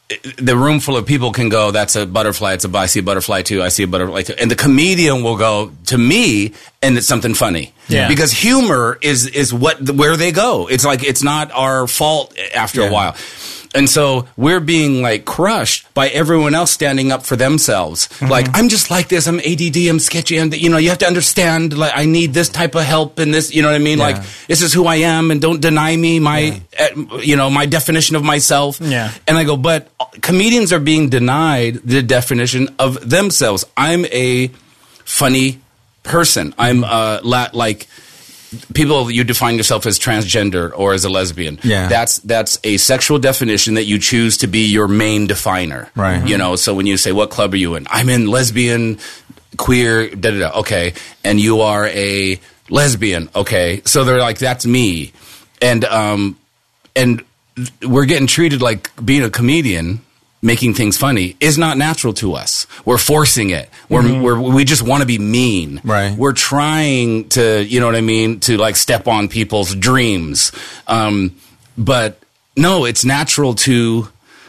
the room full of people can go, that's a butterfly, it's a, I see a butterfly too, I see a butterfly too. And the comedian will go, to me, and it's something funny. Yeah. Because humor is, is what, where they go. It's like, it's not our fault after Yeah. a while. And so we're being like crushed by everyone else standing up for themselves. Mm-hmm. Like, I'm just like this. I'm A D D. I'm sketchy. And you know, you have to understand, like, I need this type of help and this, you know what I mean? Yeah. Like, this is who I am and don't deny me my, uh, you know, my definition of myself. Yeah. And I go, but comedians are being denied the definition of themselves. I'm a funny person. I'm, uh, la- like, people, you define yourself as transgender or as a lesbian. Yeah. That's that's a sexual definition that you choose to be your main definer. Right. You know, so when you say, what club are you in? I'm in lesbian, queer, da da da. Okay. And you are a lesbian. Okay. So they're like, that's me. And um and we're getting treated like being a comedian, making things funny, is not natural to us. We're forcing it. We're, Mm-hmm. we're we just want to be mean. Right. We're trying to, you know what I mean, to like step on people's dreams. Um, but no, it's natural to,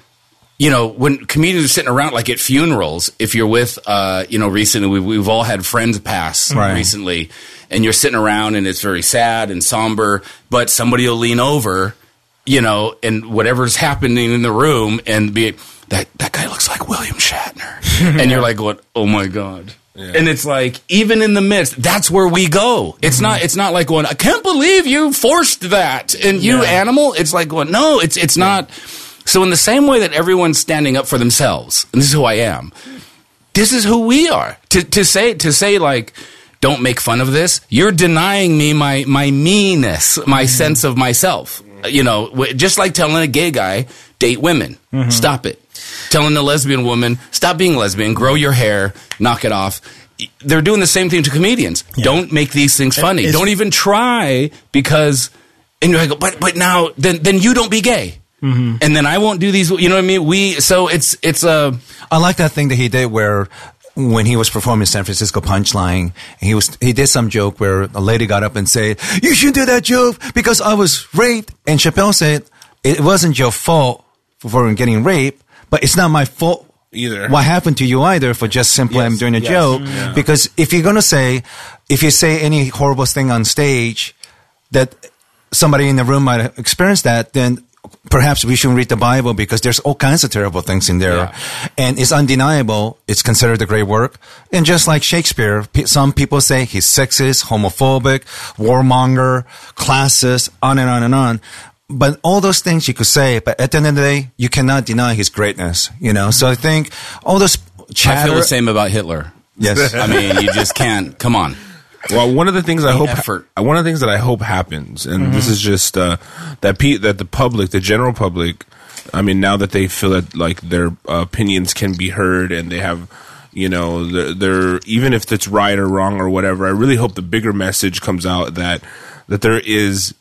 you know, when comedians are sitting around, like at funerals, if you're with, uh, you know, recently, we've, we've all had friends pass Right. recently, and you're sitting around and it's very sad and somber, but somebody will lean over, you know, and whatever's happening in the room and be, that, that guy looks like William Shatner. And you're like, what? Oh my God. Yeah. And it's like, even in the midst, that's where we go. It's Mm-hmm. not, it's not like going, I can't believe you forced that. And you Yeah. animal, it's like going, no, it's, it's not. So in the same way that everyone's standing up for themselves, and this is who I am, this is who we are. To, to say, to say like, don't make fun of this, you're denying me my, my meanness, my sense of myself. You know, w- just like telling a gay guy, date women. Stop it. Telling a lesbian woman, stop being lesbian, grow your hair, knock it off. They're doing the same thing to comedians. Don't make these things funny. It's- Don't even try, because, and you're like, but, but now, then, then you don't be gay. And then I won't do these, you know what I mean? We, so it's, it's a, I like that thing that he did where when he was performing San Francisco Punchline, he was he did some joke where a lady got up and said, "You shouldn't do that joke because I was raped." And Chappelle said, "It wasn't your fault for getting raped, but it's not my fault Either. what happened to you either for just simply Yes, I'm doing a yes, joke." yeah. Because if you're gonna say, if you say any horrible thing on stage that somebody in the room might experience that, then perhaps we shouldn't read the Bible because there's all kinds of terrible things in there. Yeah. And it's undeniable. It's considered a great work. And just like Shakespeare, pe- some people say he's sexist, homophobic, warmonger, classist, on and on and on. But all those things you could say, but at the end of the day, you cannot deny his greatness, you know? So I think all those chatter. I feel the same about Hitler. Yes. I mean, you just can't, come on. Well, one of the things I hope, effort. one of the things that I hope happens, and this is just uh, that pe- that the public, the general public, I mean, now that they feel that like their uh, opinions can be heard and they have, you know, they're, they're even if it's right or wrong or whatever, I really hope the bigger message comes out that that there is.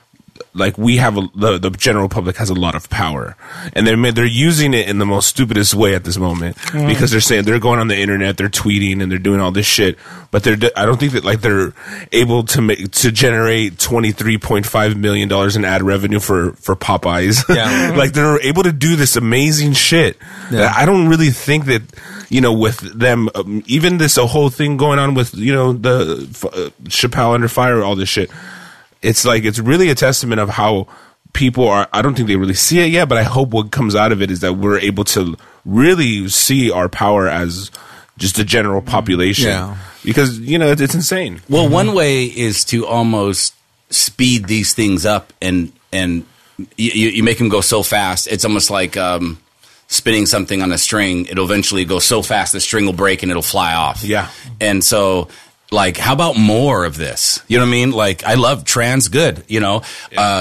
Like we have a, the the general public has a lot of power, and they're they're using it in the most stupidest way at this moment because they're saying they're going on the internet, they're tweeting, and they're doing all this shit. But they're I don't think that like they're able to make to generate twenty three point five million dollars in ad revenue for for Popeyes. Yeah. Like they're able to do this amazing shit. Yeah. I don't really think that you know with them um, even this a whole thing going on with you know the uh, Chappelle Under Fire, all this shit. It's like it's really a testament of how people are. I don't think they really see it yet, but I hope what comes out of it is that we're able to really see our power as just a general population. Yeah. Because you know it's, it's insane. Well, one way is to almost speed these things up, and and you, you make them go so fast. It's almost like um, spinning something on a string. It'll eventually go so fast the string will break and it'll fly off. Yeah. And so, like, how about more of this? You know what I mean? Like, I love trans good. You know, uh,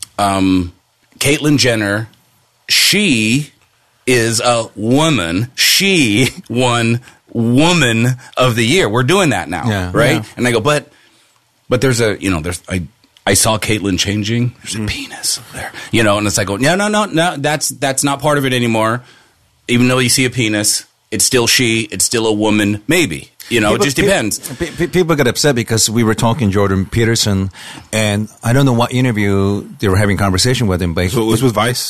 um, Caitlyn Jenner, she is a woman. She won Woman of the Year. We're doing that now, Yeah. right? Yeah. And I go, but, but there's a, you know, there's I. I saw Caitlyn changing. There's a penis there, you know, and it's like, oh, no, no, no, no. That's that's not part of it anymore. Even though you see a penis, it's still she. It's still a woman. Maybe, you know, People- it just depends. pe- pe- People get upset because we were talking Jordan Peterson, and I don't know what interview they were having conversation with him, but So it was with Vice.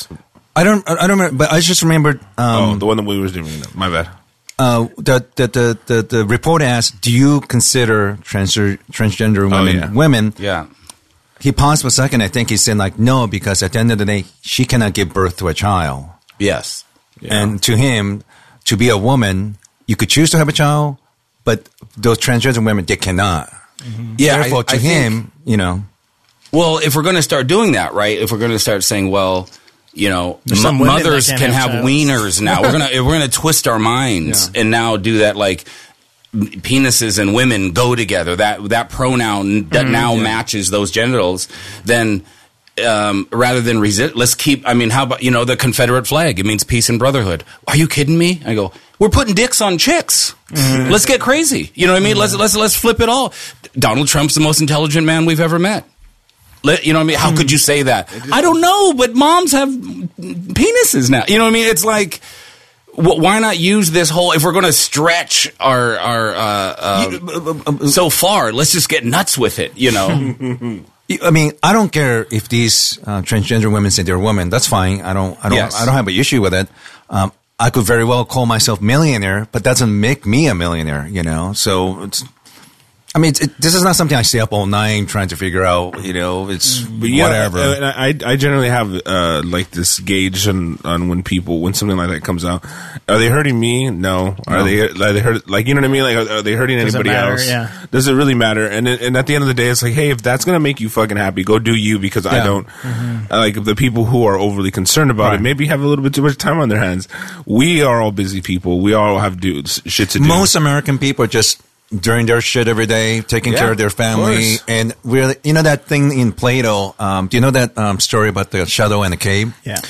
I don't. I don't remember. But I just remembered. Um, oh, the one that we were doing. My bad. Uh, the, the the the the report asked, "Do you consider transger- transgender women Oh, yeah. women?" Yeah. He paused for a second. I think he said like, "No," because at the end of the day, she cannot give birth to a child. Yes. And to him, to be a woman, you could choose to have a child, but those transgender women, they cannot. Yeah. Therefore, I- to I think- him, you know, Well, if we're going to start doing that, right? If we're going to start saying, well, you know, There's some m- women that mothers can't can have have childs. wieners now. We're gonna we're gonna twist our minds Yeah. and now do that like m- penises and women go together. That that pronoun that now matches those genitals. Then. Um, rather than resist, let's keep. I mean, how about you know the Confederate flag? It means peace and brotherhood. Are you kidding me? I go. We're putting dicks on chicks. Let's get crazy. You know what I mean? Let's let's let's flip it all. Donald Trump's the most intelligent man we've ever met. Let, you know what I mean? How could you say that? I don't know, but moms have penises now. You know what I mean? It's like. wh- Why not use this whole? If we're going to stretch our our uh, uh, so far, let's just get nuts with it. You know. I mean, I don't care if these uh, transgender women say they're women. That's fine. I don't. I don't. Yes. I don't have an issue with it. Um, I could very well call myself millionaire, but that doesn't make me a millionaire. You know. So it's. I mean, it's, it, this is not something I stay up all night trying to figure out. You know, it's But yeah, whatever. uh, I I generally have uh, like this gauge on, on when people when something like that comes out. Are they hurting me? No. Are No. they are they hurt like you know what I mean? Like are, are they hurting Does it anybody matter? else? Yeah. Does it really matter? And it, and at the end of the day, it's like, hey, if that's gonna make you fucking happy, go do you because I Yeah. don't. Uh, like the people who are overly concerned about Right. it maybe have a little bit too much time on their hands. We are all busy people. We all have do shit to do. Most American people are just doing their shit every day, taking Yeah, care of their of family, course. and really, you know that thing in Plato. Um, do you know that um, story about the shadow and the cave? Yeah.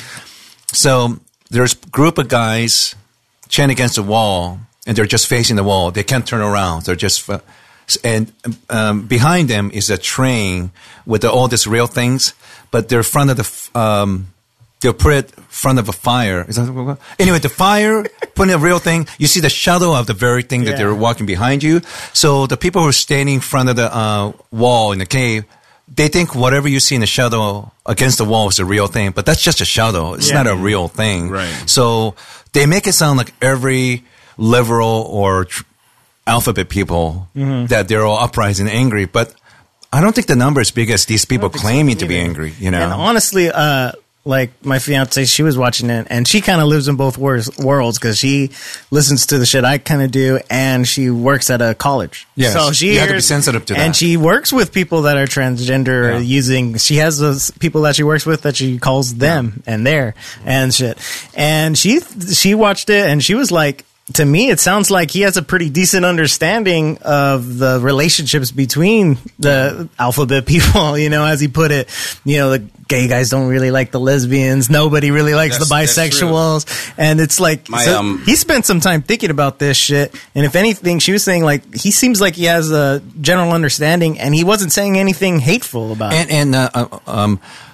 So there's a group of guys chained against the wall, and they're just facing the wall. They can't turn around. They're just, uh, and um, behind them is a train with the, all these real things, but they're in front of the. f- Um, They'll put it in front of a fire. Is that, anyway, the fire, putting a real thing, you see the shadow of the very thing that Yeah. they're walking behind you. So the people who are standing in front of the uh, wall in the cave, they think whatever you see in the shadow against the wall is a real thing, but that's just a shadow. It's Yeah. not a real thing. Right. So they make it sound like every liberal or tr- alphabet people Mm-hmm. that they're all uprising and angry, but I don't think the number is big as these people think so claiming to be either. angry. You know, And honestly, uh, like my fiance, she was watching it, and she kind of lives in both wor- worlds because she listens to the shit I kind of do, and she works at a college. Yes. so she You have to be hears- sensitive to and that. she works with people that are transgender. Yeah. Using, she has those people that she works with that she calls them and their and shit. And she she watched it, and she was like. To me, it sounds like he has a pretty decent understanding of the relationships between the alphabet people, you know, as he put it. You know, the gay guys don't really like the lesbians. Nobody really likes That's- the that's bisexuals. And it's like, My, so um, he spent some time thinking about this shit. And if anything, she was saying, like, he seems like he has a general understanding, and he wasn't saying anything hateful about it. And, and uh, uh, um,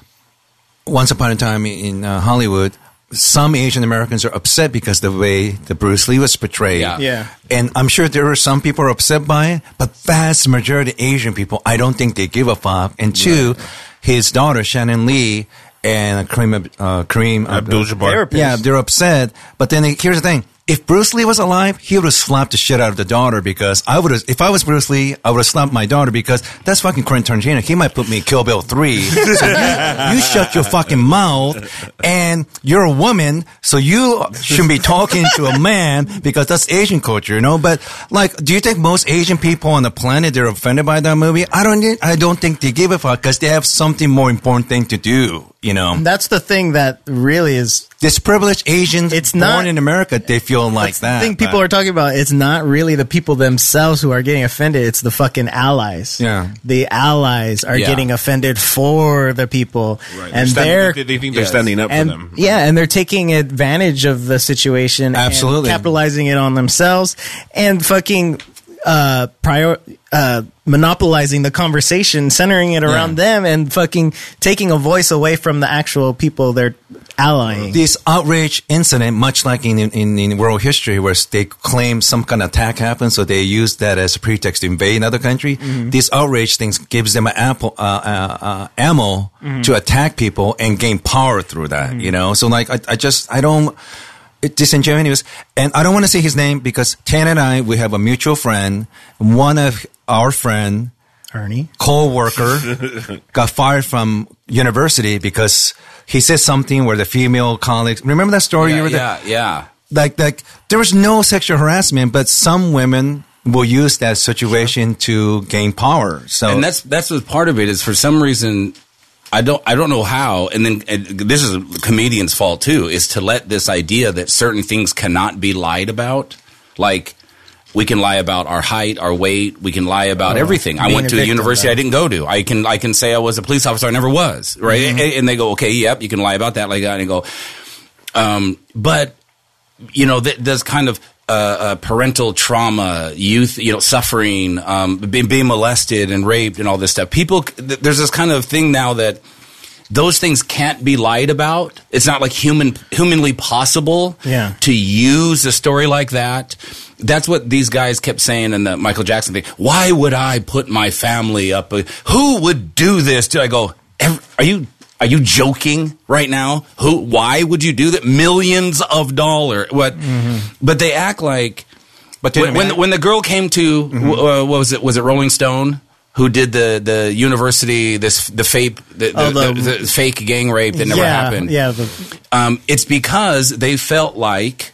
once upon a time in uh, Hollywood, some Asian Americans are upset because the way the Bruce Lee was portrayed. Yeah. Yeah. And I'm sure there are some people who are upset by it, but vast majority of Asian people, I don't think they give a fuck. And two, his daughter, Shannon Lee, and Kareem, uh, Kareem Abdul-Jabbar. They were pissed. Yeah, they're upset. But then here's the thing. If Bruce Lee was alive, he would have slapped the shit out of the daughter because I would have, if I was Bruce Lee, I would have slapped my daughter because that's fucking Quentin Tarantino. He might put me in Kill Bill three. So you, you shut your fucking mouth and you're a woman, so you shouldn't be talking to a man because that's Asian culture, you know? But like, do you think most Asian people on the planet, they're offended by that movie? I don't, I don't think they give a fuck because they have something more important thing to do, you know? That's the thing that really is This privileged Asians It's born not- in America, they feel like That's that. the thing people but- are talking about. It's not really the people themselves who are getting offended. It's the fucking allies. Yeah. The allies are Yeah. getting offended for the people. Right. And They're they're, standing, they, they think they're yes. standing up and for them. yeah, and they're taking advantage of the situation. Absolutely. And capitalizing it on themselves and fucking uh prior uh monopolizing the conversation, centering it around Yeah. them, and fucking taking a voice away from the actual people they're allying. This outrage incident, much like in, in, in world history, where they claim some kind of attack happened, so they use that as a pretext to invade another country. Mm-hmm. This outrage things gives them an ample, uh, uh, uh, ammo mm-hmm. to attack people and gain power through that, mm-hmm. you know? So like, I, I just, I don't, it's disingenuous. And I don't want to say his name because Tan and I, we have a mutual friend. One of our friend, Ernie, co-worker, got fired from university because he said something where the female colleagues, remember that story? Yeah, you were yeah, there? yeah. Like, like, there was no sexual harassment, but some women will use that situation to gain power. So, and that's, that's what part of it is for some reason, I don't, I don't know how. And then and this is a comedian's fault too, is to let this idea that certain things cannot be lied about. Like, we can lie about our height, our weight. We can lie about oh, everything. I went to a, a university though. I didn't go to. I can I can say I was a police officer. I never was. Right? Mm-hmm. And, and they go, okay, yep, you can lie about that, like that. And I go, um, but you know, th- there's kind of uh, uh, parental trauma, youth, you know, suffering, um, being, being molested and raped, and all this stuff. People, th- there's this kind of thing now that those things can't be lied about. It's not like human, humanly possible yeah. to use a story like that. That's what these guys kept saying in the Michael Jackson thing. Why would I put my family up? Who would do this? To I go, are you are you joking right now? Who? Why would you do that? Millions of dollars. What? Mm-hmm. But they act like. But when when the, when the girl came to mm-hmm. uh, what was it? Was it Rolling Stone? Who did the, the university, this the fake the, oh, the, the, the, the fake gang rape that never yeah, happened? Yeah, the, um, it's because they felt like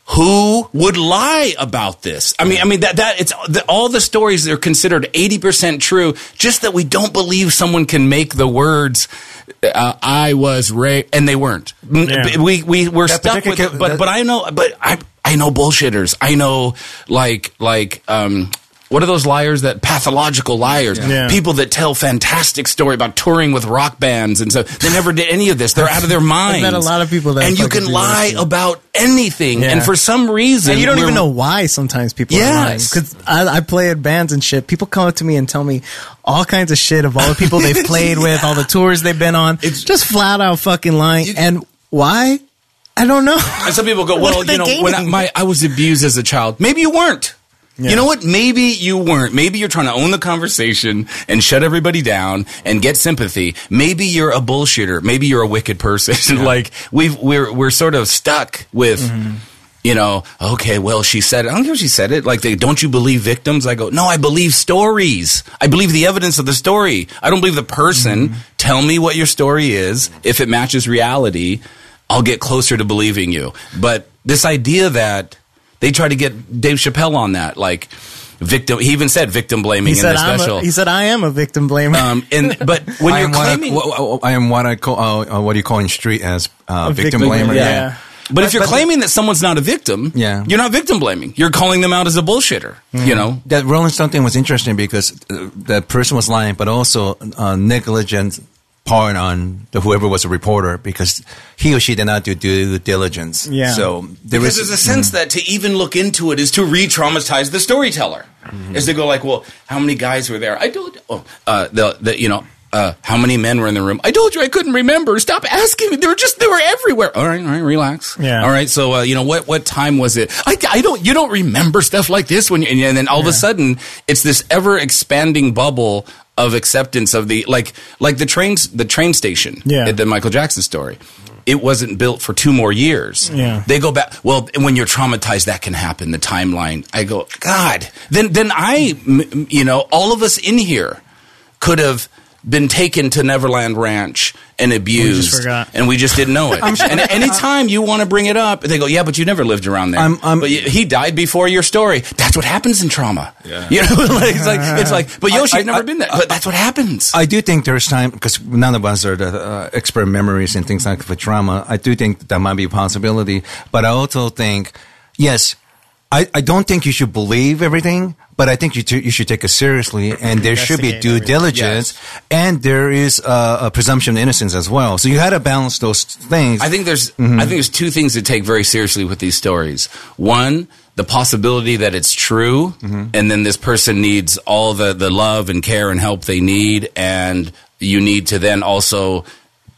who would lie about this? I mean, I mean that that it's the, all the stories are considered eighty percent true. Just that we don't believe someone can make the words uh, "I was raped" and they weren't. Yeah. We we we're that stuck with. Ca- but that, but I know. But I I know bullshitters. I know like like. Um, What are those liars that pathological liars? Yeah. People that tell fantastic story about touring with rock bands and so they never did any of this. They're out of their minds. I've met a lot of people that and you can lie about anything. Yeah. And for some reason, and you don't even know why. Sometimes people yes. are lying because I, I play in bands and shit. People come up to me and tell me all kinds of shit of all the people they've played with, all the tours they've been on. It's just flat out fucking lying. You, and why? I don't know. And some people go, well, you know, when I, my I was abused as a child. Maybe you weren't. Yeah. You know what? Maybe you weren't. Maybe you're trying to own the conversation and shut everybody down and get sympathy. Maybe you're a bullshitter. Maybe you're a wicked person. Yeah. Like we've we're we're sort of stuck with, mm-hmm. you know. Okay, well, she said it. I don't care if she said it. Like, they, don't you believe victims? I go, no, I believe stories. I believe the evidence of the story. I don't believe the person. Mm-hmm. Tell me what your story is. If it matches reality, I'll get closer to believing you. But this idea that they try to get Dave Chappelle on that, like victim. He even said victim blaming he in said, the special. A, he said, "I am a victim blamer." Um, and but when I you're am claiming, what I, I am what I call uh, what do you call in street as uh, victim, victim blamer. Yeah. yeah. But, but if you're but claiming that someone's not a victim, yeah. you're not victim blaming. You're calling them out as a bullshitter. Mm-hmm. You know, that Rolling Stone thing was interesting because uh, that person was lying, but also uh, negligent part on the whoever was a reporter because he or she did not do due diligence. Yeah. So there because is there's a sense mm. that to even look into it is to re-traumatize the storyteller. Mm-hmm. Is to go like, well, how many guys were there? I told you. Oh, uh, the, the you know. Uh, how many men were in the room? I told you I couldn't remember. Stop asking me. They were just, they were everywhere. All right, all right, relax. Yeah. All right. So, uh, you know, what, what time was it? I, I don't, you don't remember stuff like this when you, and, and then all yeah. of a sudden it's this ever expanding bubble of acceptance of the, like, like the trains, the train station. Yeah. The Michael Jackson story. It wasn't built for two more years. Yeah. They go back. Well, when you're traumatized, that can happen. The timeline. I go, God, then, then I, you know, all of us in here could have been taken to Neverland Ranch and abused, we just forgot. and we just didn't know it. And anytime you want to bring it up, they go, "Yeah, but you never lived around there. I'm, I'm, but he died before your story." That's what happens in trauma. Yeah. You know, like, it's like it's like. But Yoshi I, I, had never I, been there. I, But that's what happens. I do think there's time because none of us are the uh, expert memories and things like that for trauma. I do think that might be a possibility, but I also think, yes, I, I don't think you should believe everything. But I think you t- you should take it seriously, and there should be due everything. diligence, yes. and there is uh, a presumption of innocence as well. So you had to balance those things. I think there's mm-hmm. I think there's two things to take very seriously with these stories. One, the possibility that it's true, mm-hmm. and then this person needs all the, the love and care and help they need, and you need to then also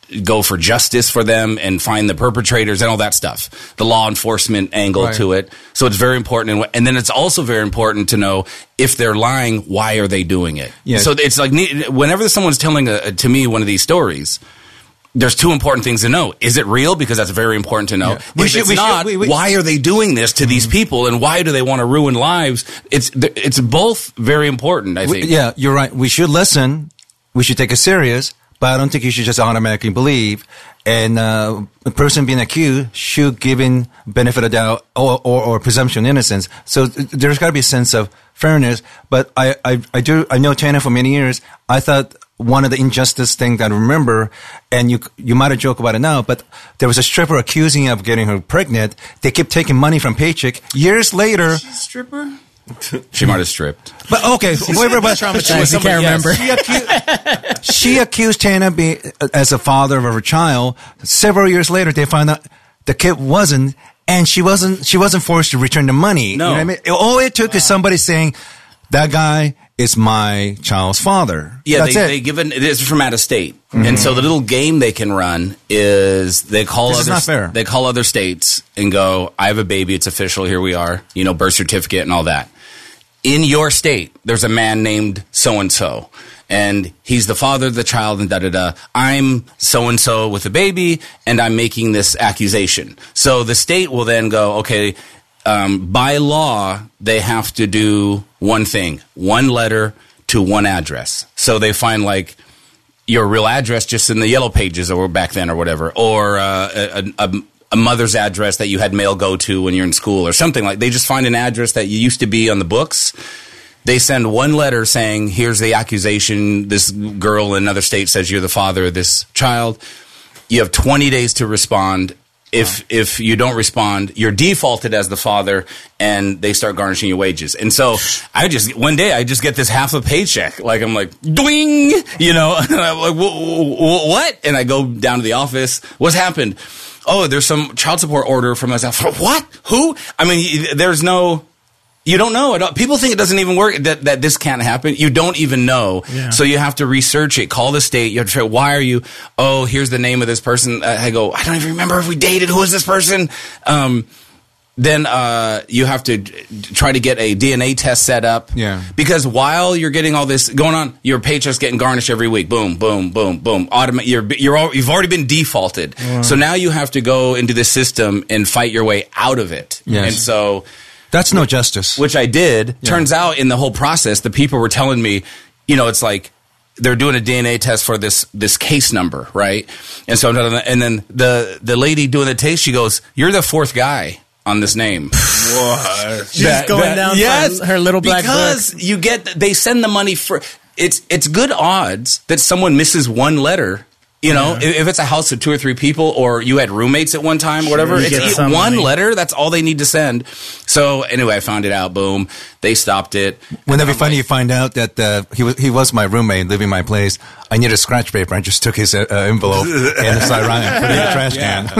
go for justice for them and find the perpetrators and all that stuff. The law enforcement angle Right. to it. So it's very important. And, and then it's also very important to know if they're lying, why are they doing it? Yeah. So it's like ne- whenever someone's telling a, to me one of these stories, there's two important things to know. Is it real? Because that's very important to know. Yeah. We If should- it's we should- not, we- we- why are they doing this to these people, and why do they want to ruin lives? It's it's both very important, I We- think. yeah, you're right. We should listen. We should take it serious, but I don't think you should just automatically believe. And uh, the person being accused should give in benefit of doubt or, or, or presumption of innocence. So th- there's got to be a sense of fairness. But I, I, I do I know China for many years. I thought one of the injustice things that I remember, and you you might have joked about it now, but there was a stripper accusing her of getting her pregnant. They kept taking money from paycheck. Years later, Stripper? She might have stripped. but okay, whatever. But Traumatized. You can't Yes. remember. she accused, she accused Tana be, as a father of her child. Several years later, they found out the kid wasn't, and she wasn't. She wasn't forced to return the money. No. You know what I mean? All it took is somebody saying, "That guy is my child's father." Yeah, That's they, it. they give it. It's from out of state, and so the little game they can run is they call This is other not fair. they call other states and go, "I have a baby. It's official. Here we are. You know, birth certificate and all that." In your state, there's a man named so and so, and he's the father of the child, and da da da. I'm so and so with a baby, and I'm making this accusation. So the state will then go, okay. Um, by law, they have to do one thing, one letter to one address. So they find like your real address just in the yellow pages or back then or whatever, or uh, a, a, a mother's address that you had mail go to when you're in school or something like. They just find an address that you used to be on the books. They send one letter saying, here's the accusation. This girl in another state says you're the father of this child. You have twenty days to respond. If if you don't respond, you're defaulted as the father, and they start garnishing your wages. And so I just one day I just get this half a paycheck, like I'm like doing, you know, and I'm like wh- wh- what? And I go down to the office. What's happened? Oh, there's some child support order from us. What? Who? I mean, y- there's no. You don't know. It. People think it doesn't even work, that, that this can't happen. You don't even know. Yeah. So you have to research it. Call the state. You have to try, why are you, oh, here's the name of this person. I go, I don't even remember if we dated. Who is this person? Um, then uh, you have to try to get a D N A test set up. Yeah. Because while you're getting all this going on, your paycheck's getting garnished every week. Boom, boom, boom, boom. Automa- you're, you're all, you've already been defaulted. So now you have to go into the system and fight your way out of it. Yes. And so... That's no justice. Which I did. Yeah. Turns out in the whole process, the people were telling me, you know, it's like they're doing a D N A test for this this case number, right? And so, and then the the lady doing the test, she goes, "You're the fourth guy on this name." What? She's just going down yes, for her little black because book. you get they send the money for it's it's good odds that someone misses one letter. You know, Yeah. if, if it's a house of two or three people, or you had roommates at one time, or whatever, you get it's some one money. letter. That's all they need to send. So anyway, I found it out. Boom, they stopped it. Wouldn't that be I'm funny? like- You find out that uh, he was he was my roommate living in my place. I needed scratch paper. I just took his uh, envelope and started running and put it in the trash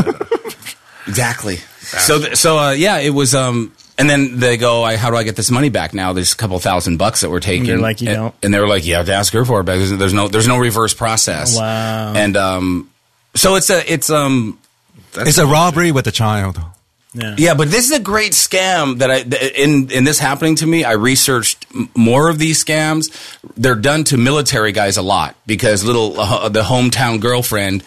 can. Exactly. So, th- so uh, yeah, it was. Um, and then they go, I, "How do I get this money back?" Now there's a couple thousand bucks that we're taking. You're like, you and, don't. and they were like, "You have to ask her for it." But there's, there's no, there's no reverse process. Wow. And um, so it's a, it's um, It's a robbery with a child. Yeah. yeah, but this is a great scam that I th- in in this happening to me. I researched m- more of these scams. They're done to military guys a lot because little uh, the hometown girlfriend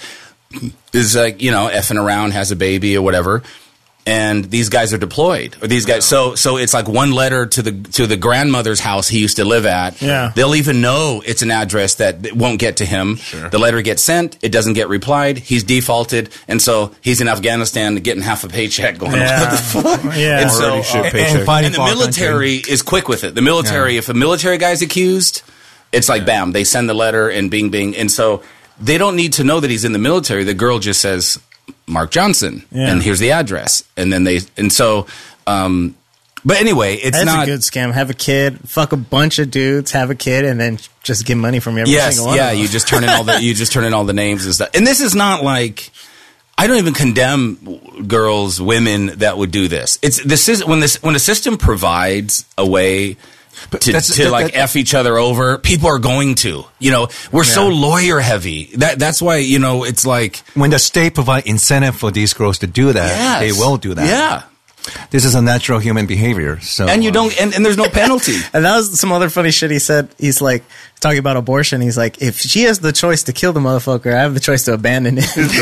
is like, you know, effing around, has a baby or whatever. And these guys are deployed, or these guys. So, so it's like one letter to the to the grandmother's house he used to live at. Yeah. They'll even know it's an address that won't get to him. Sure. The letter gets sent, it doesn't get replied. He's defaulted, and so he's in Afghanistan getting half a paycheck. Going, Yeah. what the fuck? Yeah. And so, Already shit uh, paycheck. And fighting and the for our military country. is quick with it. The military, Yeah. if a military guy's accused, it's like bam, they send the letter and bing, bing, and so they don't need to know that he's in the military. The girl just says Mark Johnson, Yeah. and here's the address, and then they, and so, um, but anyway, it's That's not a good scam. Have a kid, fuck a bunch of dudes, have a kid, and then just get money from every yes, single one. yeah. of them. You just turn in all the, you just turn in all the names and stuff, and this is not like. I don't even condemn girls, women that would do this. It's this is when this when the system provides a way to, that's- to that- like that- F each other over. People are going to, you know, we're so lawyer heavy. That That's why, you know, it's like. When the state provide incentive for these girls to do that, Yes. they will do that. Yeah. This is a natural human behavior. So, And you uh, don't, and, and there's no penalty. And that was some other funny shit he said. He's like, talking about abortion. He's like, if she has the choice to kill the motherfucker, I have the choice to abandon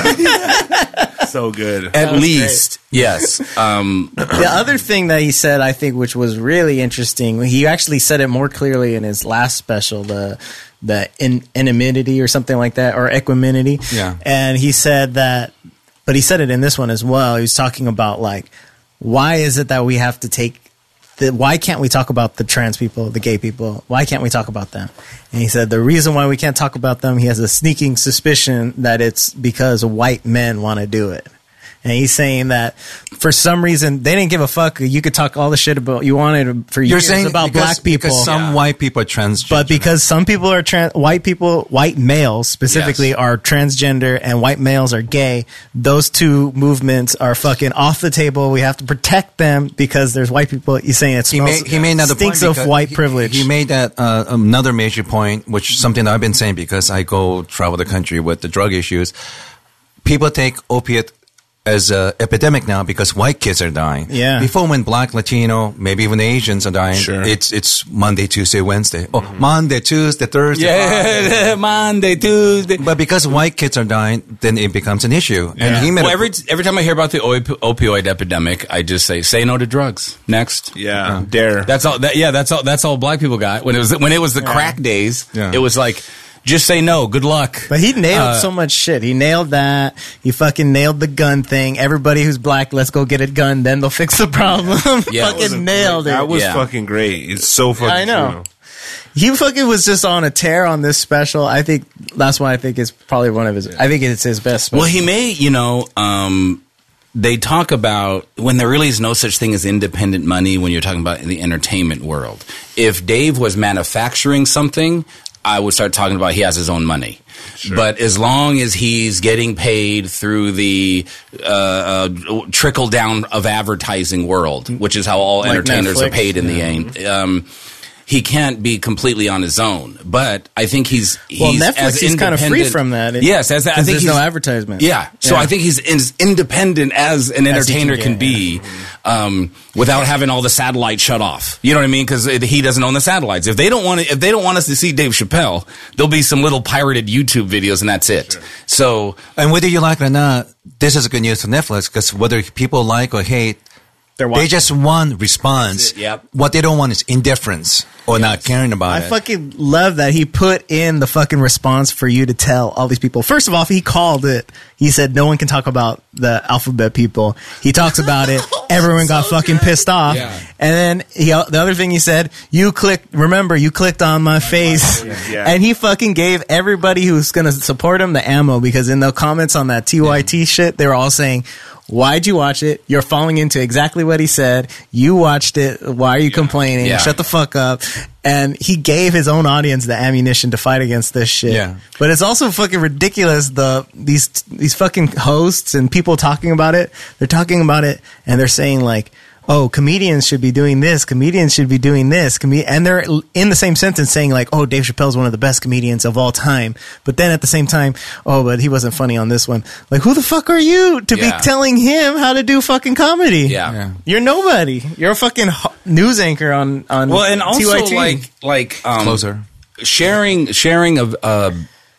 it. So good. At was least, yes. Um, The other thing that he said, I think, which was really interesting, he actually said it more clearly in his last special, the the in, anonymity or something like that, or equanimity. Yeah. And he said that, but he said it in this one as well. He was talking about like, why is it that we have to take the, why can't we talk about the trans people, the gay people? Why can't we talk about them? And he said the reason why we can't talk about them, he has a sneaking suspicion that it's because white men want to do it. And he's saying that for some reason they didn't give a fuck. You could talk all the shit about you wanted for You're years saying about because, black people, because some Yeah. white people are transgender. but because some people are trans, white people, white males specifically Yes. are transgender, and white males are gay. Those two movements are fucking off the table. We have to protect them because there's white people. He's saying it he smells, made, he made another stinks point of because white he- privilege. He made that uh, another major point, which is something that I've been saying because I go travel the country with the drug issues. People take opiate as an epidemic now because white kids are dying. Yeah. Before, when black, Latino, maybe even Asians are dying, Sure. it's it's Monday, Tuesday, Wednesday. Oh, Monday, Tuesday, Thursday. Friday. yeah, Monday, Tuesday. But because white kids are dying, then it becomes an issue. And Yeah. he made Well, a- every every time I hear about the op- opioid epidemic, I just say, "Say no to drugs." Next, Yeah, dare. that's all. That, yeah, that's all. That's all black people got when it was when it was the crack days. Yeah. It was like, just say no. Good luck. But he nailed Uh, so much shit. He nailed that. He fucking nailed the gun thing. Everybody who's black, let's go get a gun. Then they'll fix the problem. Yeah, it was fucking nailed it. That was Yeah. fucking great. It's so fucking I know. true. He fucking was just on a tear on this special. I think that's why I think it's probably one of his. I think it's his best special. Well, he may, you know, um, they talk about when there really is no such thing as independent money when you're talking about in the entertainment world. If Dave was manufacturing something, I would start talking about he has his own money. But as long as he's getting paid through the uh, uh, trickle down of advertising world, which is how all Like entertainers are Netflix. paid in the end. Um, he can't be completely on his own, but I think he's he's Well, Netflix, as he's kind of free independent- from that. It- Yes, as I 'cause think there's no he's- advertisement. Yeah, so Yeah. I think he's as independent as an As he can entertainer get, can, yeah. be, um, without having all the satellites shut off. You know what I mean? Because he doesn't own the satellites. If they don't want to, if they don't want us to see Dave Chappelle, there'll be some little pirated YouTube videos, and that's it. So and whether you like it or not, this is good news for Netflix because whether people like or hate, They're they watching. just want response. That's it, yep. What they don't want is indifference or not caring about I it. fucking love that he put in the fucking response for you to tell all these people. First of all, if he called it, he said no one can talk about the alphabet people. He talks about it. Everyone got fucking pissed off. Yeah. And then he, the other thing he said, you clicked, remember, you clicked on my face. Yeah. And he fucking gave everybody who's going to support him the ammo because in the comments on that T Y T shit, they were all saying, why'd you watch it? You're falling into exactly what he said. You watched it. Why are you complaining? Yeah. Shut the fuck up. And he gave his own audience the ammunition to fight against this shit. Yeah. But it's also fucking ridiculous. The these these fucking hosts and people talking about it. They're talking about it and they're saying like, oh, comedians should be doing this. Comedians should be doing this. Com- and they're in the same sentence saying like, oh, Dave Chappelle's one of the best comedians of all time. But then at the same time, oh, but he wasn't funny on this one. Like, who the fuck are you to Yeah. be telling him how to do fucking comedy? yeah. Yeah. You're nobody. You're a fucking ho- news anchor on on Well, and also T Y T. like like um, Closer. sharing sharing of uh,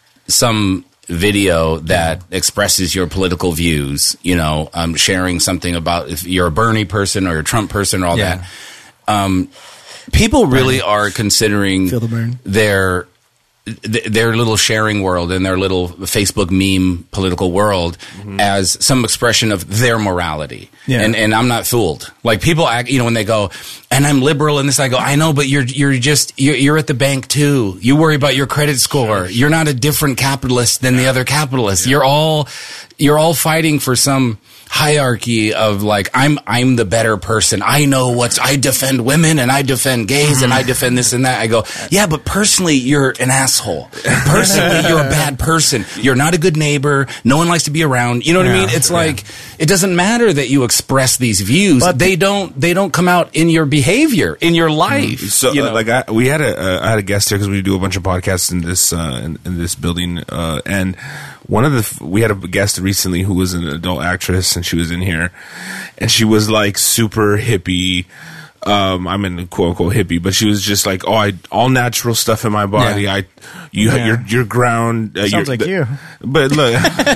some video that expresses your political views. You know, um, sharing something about if you're a Bernie person or a Trump person or all Yeah. that. Um, people really are considering Feel the burn. their th- their little sharing world and their little Facebook meme political world as some expression of their morality. Yeah. And and I'm not fooled. Like people act, you know, when they go, and I'm liberal in this, I go, I know, but you're you're just you're, you're at the bank too. You worry about your credit score. You're not a different capitalist than the other capitalists. You're all you're all fighting for some hierarchy of like I'm I'm the better person. I know what's I defend women and I defend gays and I defend this and that. I go, yeah, but personally you're an asshole. Personally you're a bad person. You're not a good neighbor. No one likes to be around. You know what I mean? It's like it doesn't matter that you express these views. But they don't they don't come out in your behavior in your life. So, you know? uh, like, I, we had a, uh, I had a guest here because we do a bunch of podcasts in this, uh, in, in this building, uh, and one of the, we had a guest recently who was an adult actress, and she was in here, and she was like super hippie. Um, I'm in quote unquote hippie, but she was just like, oh, I all natural stuff in my body. Yeah. I, you, Yeah. your your ground. Uh, Sounds your- like you. But look,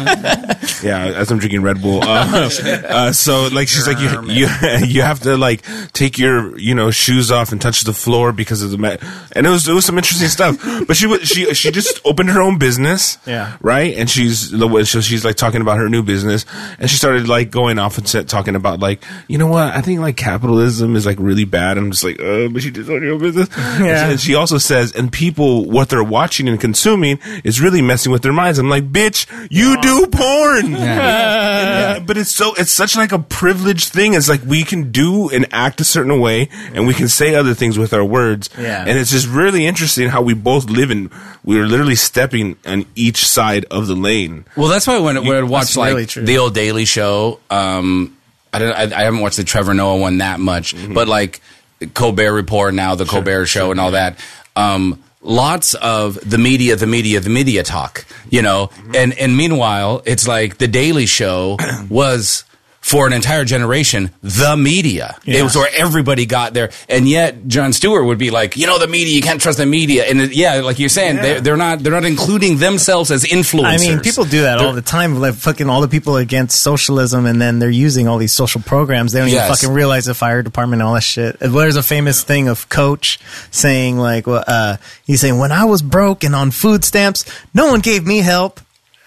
yeah, as I'm drinking Red Bull. Uh, uh, so like, she's like, you, you, you have to like take your, you know, shoes off and touch the floor because of the mat. And it was, it was some interesting stuff. But she was, she, she just opened her own business. Yeah. Right. And she's, so she's like talking about her new business, and she started like going off and set, talking about like, you know what? I think like capitalism is like really bad. I'm just like, uh, but she just owned her own business. Yeah. And she also says, and people, what they're watching and consuming is really messing with their minds. I'm like, bitch, you do porn. And, uh, but it's so, it's such like a privileged thing. It's like we can do and act a certain way, and we can say other things with our words. Yeah. And it's just really interesting how we both live in, we're literally stepping on each side of the lane. Well, that's why when, when I watch That's like really true. the old Daily Show, um, I don't, I, I haven't watched the Trevor Noah one that much, Mm-hmm. but like Colbert Report now, the Colbert Show, and all that. Um, lots of the media, the media, the media talk, you know, Mm-hmm. and and meanwhile, it's like the Daily Show was. For an entire generation, the media. Yeah. It was where everybody got there. And yet, Jon Stewart would be like, you know, the media, you can't trust the media. And it, yeah, like you're saying, Yeah. they're, they're not they're not including themselves as influencers. I mean, people do that all the time. Like fucking all the people against socialism, and then they're using all these social programs. They don't Yes. even fucking realize the fire department and all that shit. And there's a famous thing of Coach saying like, well, uh, he's saying, when I was broke and on food stamps, no one gave me help.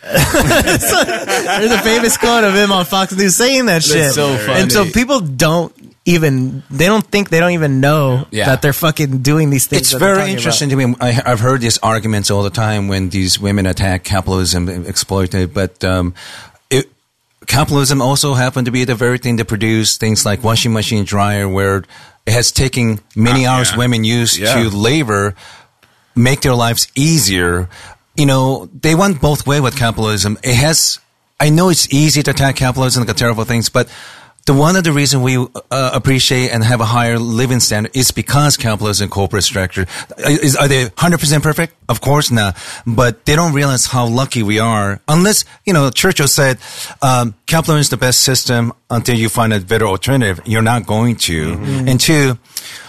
So, there's a famous quote of him on Fox News saying that shit. so funny. And so people don't even, they don't think, they don't even know Yeah. that they're fucking doing these things. It's that they're very talking interesting about. to me. I, I've heard these arguments all the time when these women attack capitalism, exploit it. But um, it, capitalism also happened to be the very thing that produced things like washing machine, dryer, where it has taken many Ah, hours yeah. women used Yeah. to labor, make their lives easier. You know, they went both way with capitalism. It has, I know it's easy to attack capitalism like terrible things, but the one of the reason we uh, appreciate and have a higher living standard is because capitalism corporate structure. Is, are they one hundred percent perfect? Of course not. But they don't realize how lucky we are. Unless, you know, Churchill said, um, capitalism is the best system until you find a better alternative. You're not going to. Mm-hmm. And two,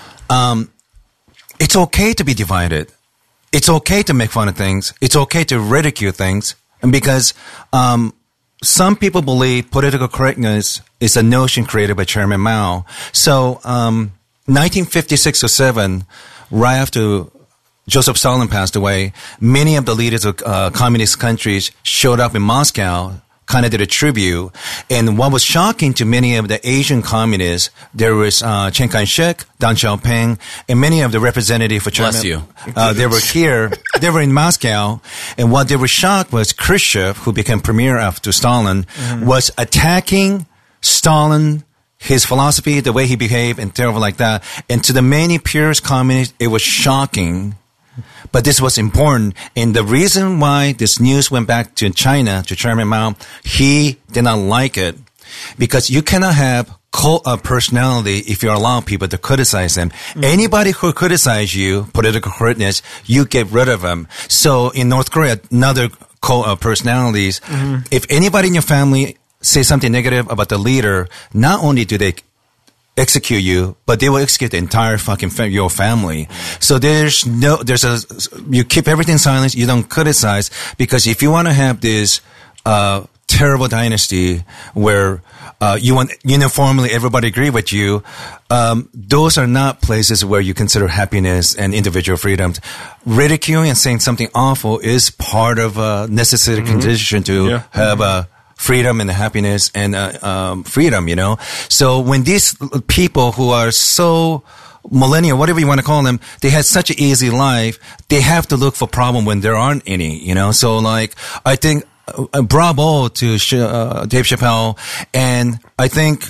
um, it's okay to be divided. It's okay to make fun of things. It's okay to ridicule things. And because, um, some people believe political correctness is a notion created by Chairman Mao. So, um, nineteen fifty-six or seven, right after Joseph Stalin passed away, many of the leaders of uh, communist countries showed up in Moscow, kind of did a tribute. And what was shocking to many of the Asian communists, there was uh, Chiang Kai-shek, Deng Xiaoping, and many of the representatives for China. Bless you. Uh, they were here. They were in Moscow. And what they were shocked was Khrushchev, who became premier after Stalin, mm-hmm. was attacking Stalin, his philosophy, the way he behaved, and terrible like that. And to the many purist communists, it was shocking. But this was important. And the reason why this news went back to China, to Chairman Mao, he did not like it. Because you cannot have cult of personality if you allow people to criticize them. Mm-hmm. Anybody who criticizes you, political correctness, you get rid of them. So in North Korea, another cult of personalities, mm-hmm. if anybody in your family say something negative about the leader, not only do they execute you, but they will execute the entire fucking fa- your family. So there's no, there's a, you keep everything silent, you don't criticize, because if you want to have this, uh, terrible dynasty where, uh, you want uniformly everybody agree with you, um, those are not places where you consider happiness and individual freedoms. Ridiculing and saying something awful is part of a necessary mm-hmm. condition to yeah. have a, freedom and happiness and uh, um, freedom, you know. So when these people who are so millennial, whatever you want to call them, they had such an easy life, they have to look for problem when there aren't any, you know. So like, I think uh, bravo to Sh- uh, Dave Chappelle, and I think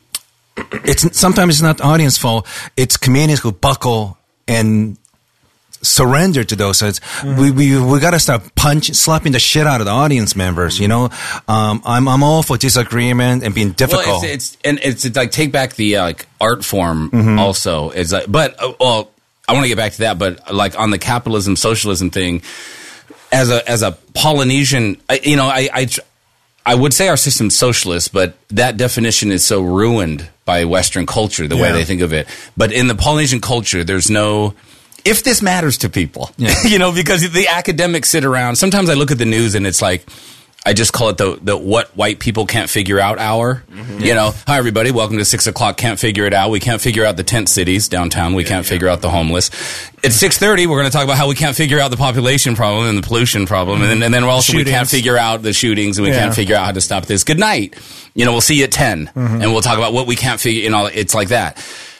it's sometimes it's not the audience fault, it's comedians who buckle and surrender to those. So it's, mm-hmm. we we we got to start punch slapping the shit out of the audience members. You know, um, I'm I'm all for disagreement and being difficult. Well, it's, it's and it's, it's like take back the uh, like art form mm-hmm. also. It's like, but uh, well, I want to get back to that. But like on the capitalism socialism thing, as a as a Polynesian, I, you know, I. I I would say our system's socialist, but that definition is so ruined by Western culture, the yeah. way they think of it. But in the Polynesian culture, there's no, if this matters to people, yeah. you know, because the academics sit around. Sometimes I look at the news and it's like, I just call it the the what white people can't figure out hour. Mm-hmm. You know, hi everybody, welcome to six o'clock. Can't figure it out. We can't figure out the tent cities downtown. We yeah, can't yeah. figure out the homeless. At six thirty, we're going to talk about how we can't figure out the population problem and the pollution problem, mm-hmm. and then and then we're also shootings. We can't figure out the shootings and we yeah. can't figure out how to stop this. Good night. You know, we'll see you at ten, mm-hmm. and we'll talk about what we can't figure. You know, it's like that.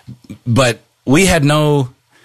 But we had no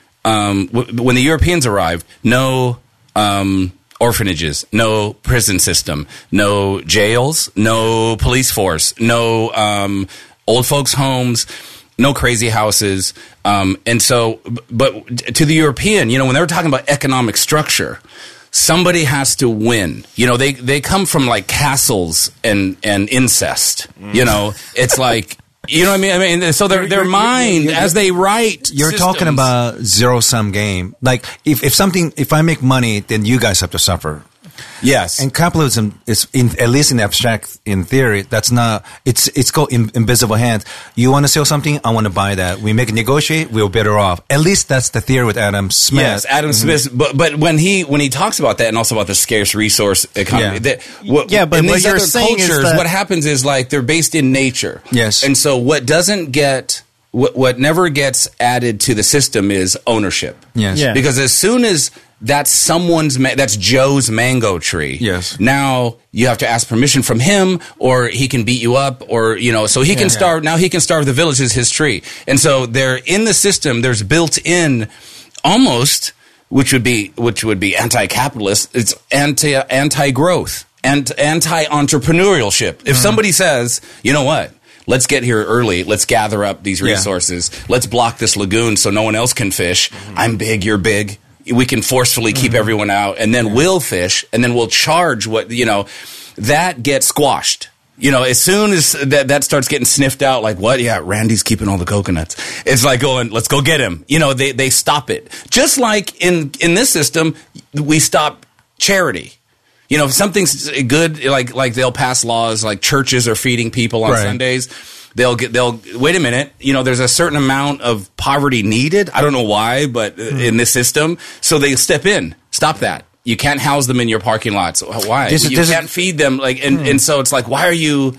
um, w- when the Europeans arrived, no. Um, orphanages, no prison system, no jails, no police force, no um, old folks' homes, no crazy houses. Um, and so, but to the European, you know, when they were talking about economic structure, somebody has to win. You know, they, they come from like castles and, and incest. Mm. You know, it's like... You know what I mean? I mean, so their their mind you're, you're, as they write. You're systems. talking about zero sum game. Like if, if something, if I make money, then you guys have to suffer. Yes. And capitalism is, in, at least in abstract, in theory, that's not. It's it's called in, invisible hands. You want to sell something, I want to buy that. We make a negotiate, we're better off. At least that's the theory with Adam Smith. Yes, Adam mm-hmm. Smith. But but when he when he talks about that and also about the scarce resource economy, yeah, that, what, yeah but in what these you're other saying cultures, is that what happens is like they're based in nature. Yes. And so what doesn't get. What, what never gets added to the system is ownership. Yes. Yeah. Because as soon as that's someone's, ma- that's Joe's mango tree. Yes. Now you have to ask permission from him, or he can beat you up, or, you know, so he can yeah. starve, now he can starve the village is his tree. And so there, in the system, there's built in almost, which would be, which would be anti-capitalist, it's anti, anti-growth, and anti-entrepreneurship. If mm-hmm. somebody says, you know what? Let's get here early. Let's gather up these resources. Yeah. Let's block this lagoon so no one else can fish. Mm-hmm. I'm big, you're big. We can forcefully keep mm-hmm. everyone out, and then yeah. we'll fish, and then we'll charge what, you know, that gets squashed. You know, as soon as that, that starts getting sniffed out, like, what? Yeah, Randy's keeping all the coconuts. It's like going, let's go get him. You know, they, they stop it. Just like in, in this system, we stop charity. You know, if something's good, like like they'll pass laws, like churches are feeding people on right. Sundays. They'll get they'll wait a minute. You know, there's a certain amount of poverty needed. I don't know why, but mm. in this system, so they step in, stop that. You can't house them in your parking lots. Why? This, you this can't is, feed them. Like, and, mm. and so it's like, why are you?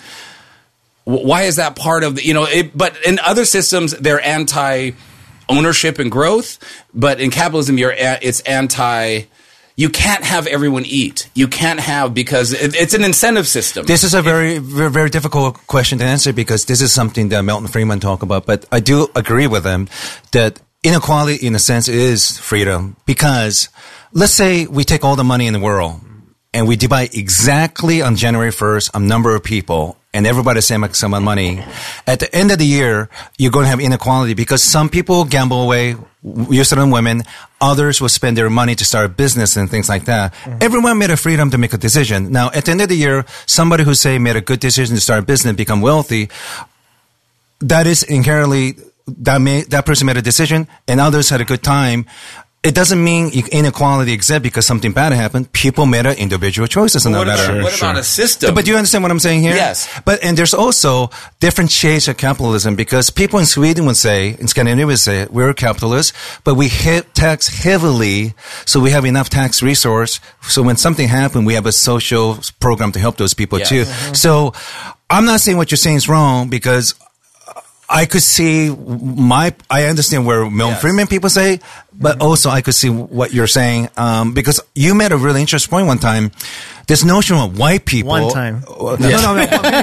Why is that part of the? You know, it, but in other systems, they're anti ownership and growth. But in capitalism, you're it's anti. You can't have everyone eat. You can't have, because it, it's an incentive system. This is a very, very, very difficult question to answer, because this is something that Milton Friedman talked about. But I do agree with him that inequality, in a sense, is freedom. Because let's say we take all the money in the world and we divide exactly on January first a number of people, and everybody same amount of money. At the end of the year, you're going to have inequality, because some people gamble away, usually women, others will spend their money to start a business and things like that. Mm-hmm. Everyone made a freedom to make a decision. Now, at the end of the year, somebody who say made a good decision to start a business and become wealthy, that is inherently, that may, that person made a decision and others had a good time. It doesn't mean inequality exists because something bad happened. People made individual choices. Well, what matter. About, what sure. about a system? But do you understand what I'm saying here? Yes. But, and there's also different shades of capitalism, because people in Sweden would say, in Scandinavia would say, we're capitalists, but we hit tax heavily, so we have enough tax resource. So when something happened, we have a social program to help those people yes. too. Mm-hmm. So I'm not saying what you're saying is wrong, because I could see my, I understand where Milton yes. Friedman people say, but also I could see what you're saying, um, because you made a really interesting point one time. This notion of white people. One time. No, no, no.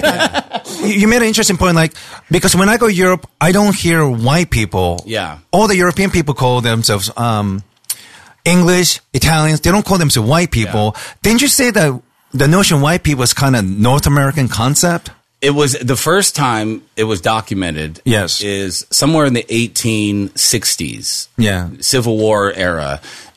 no you made an interesting point, like, because when I go to Europe, I don't hear white people. Yeah. All the European people call themselves, um, English, Italians. They don't call themselves white people. Yeah. Didn't you say that the notion of white people is kind of North American concept? It was the first time it was documented. Yes. Is somewhere in the eighteen sixties. Yeah. Civil War era.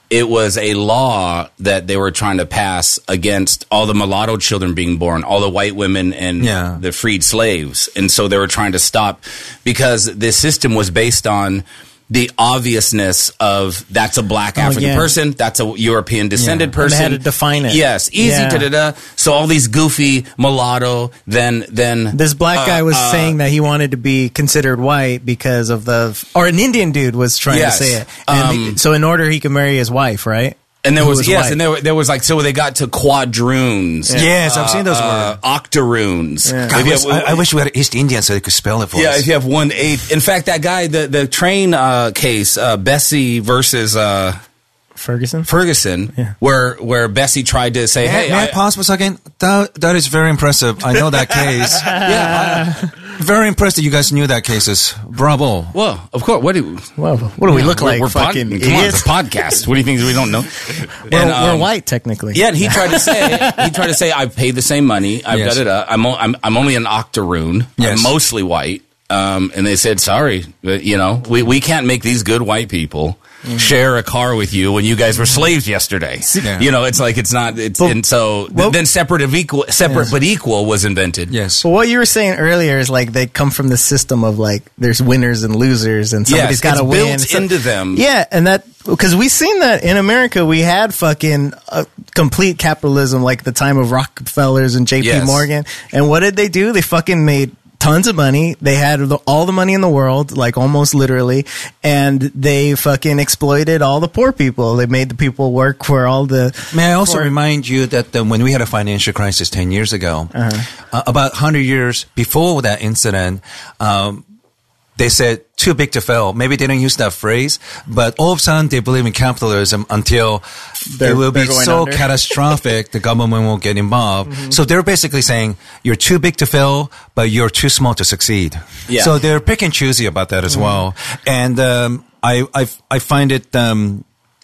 it was a law that they were trying to pass against all the mulatto children being born, all the white women and Yeah. the freed slaves. And so they were trying to stop because this system was based on the obviousness of that's a black African yeah. person, that's a European descended And person. they had to define it. Yes, easy Yeah. da da da. So all these goofy mulatto, then then This black uh, guy was uh, saying that he wanted to be considered white because of the, or an Indian dude was trying Yes. to say it. And Um, so in order he could marry his wife, right? And there Who was, was yes, white. and there, there was like so they got to quadroons. Yes, I've seen those uh, words. octoroons. Yeah. I If you wish, have- I, I wish we had East Indian so they could spell it for yeah, us. if you have one eighth. In fact, that guy, the the train uh, case, uh, Bessie versus uh, Ferguson? Ferguson, Yeah. where where Bessie tried to say, May, "Hey, may I, I, pause for a second? That, that is very impressive. I know that case. yeah, Very impressed that you guys knew that cases. Bravo. well, of course. What do Well, what do we look we're, like? We're pod- fucking come on, idiots? it's a podcast. What do you think we don't know? We're, And, we're um, white, technically. Yeah, and he tried to say he tried to say I've paid the same money. I've Yes. got it. Up. I'm, o- I'm I'm only an octoroon. Yes. I'm mostly white. Um, and they said sorry, but, you know, we we can't make these good white people share a car with you when you guys were slaves yesterday. Yeah. You know, it's like it's not. It's But- and so well- then separate of equal, separate Yes. but equal was invented. Yes. But what you were saying earlier is like they come from the system of like there's winners and losers and somebody's Yes, got to it's win. built So- into them. Yeah, and that because we seen that in America, we had fucking uh, complete capitalism like the time of Rockefellers and J P Yes. Morgan. And what did they do? They fucking made tons of money. They had the, all the money in the world, like almost literally, and they fucking exploited all the poor people. They made the people work for all the. May I also for- remind you that uh, when we had a financial crisis ten years ago, Uh-huh. uh, about one hundred years before that incident, um, they said too big to fail. Maybe they didn't use that phrase, but all of a sudden they believe in capitalism until They're- it will be they're going so under. catastrophic the government won't get involved. So they're basically saying you're too big to fail, but you're too small to succeed. Yeah. So they're pick and choosy about that as well. And um, I, I I find it. Um,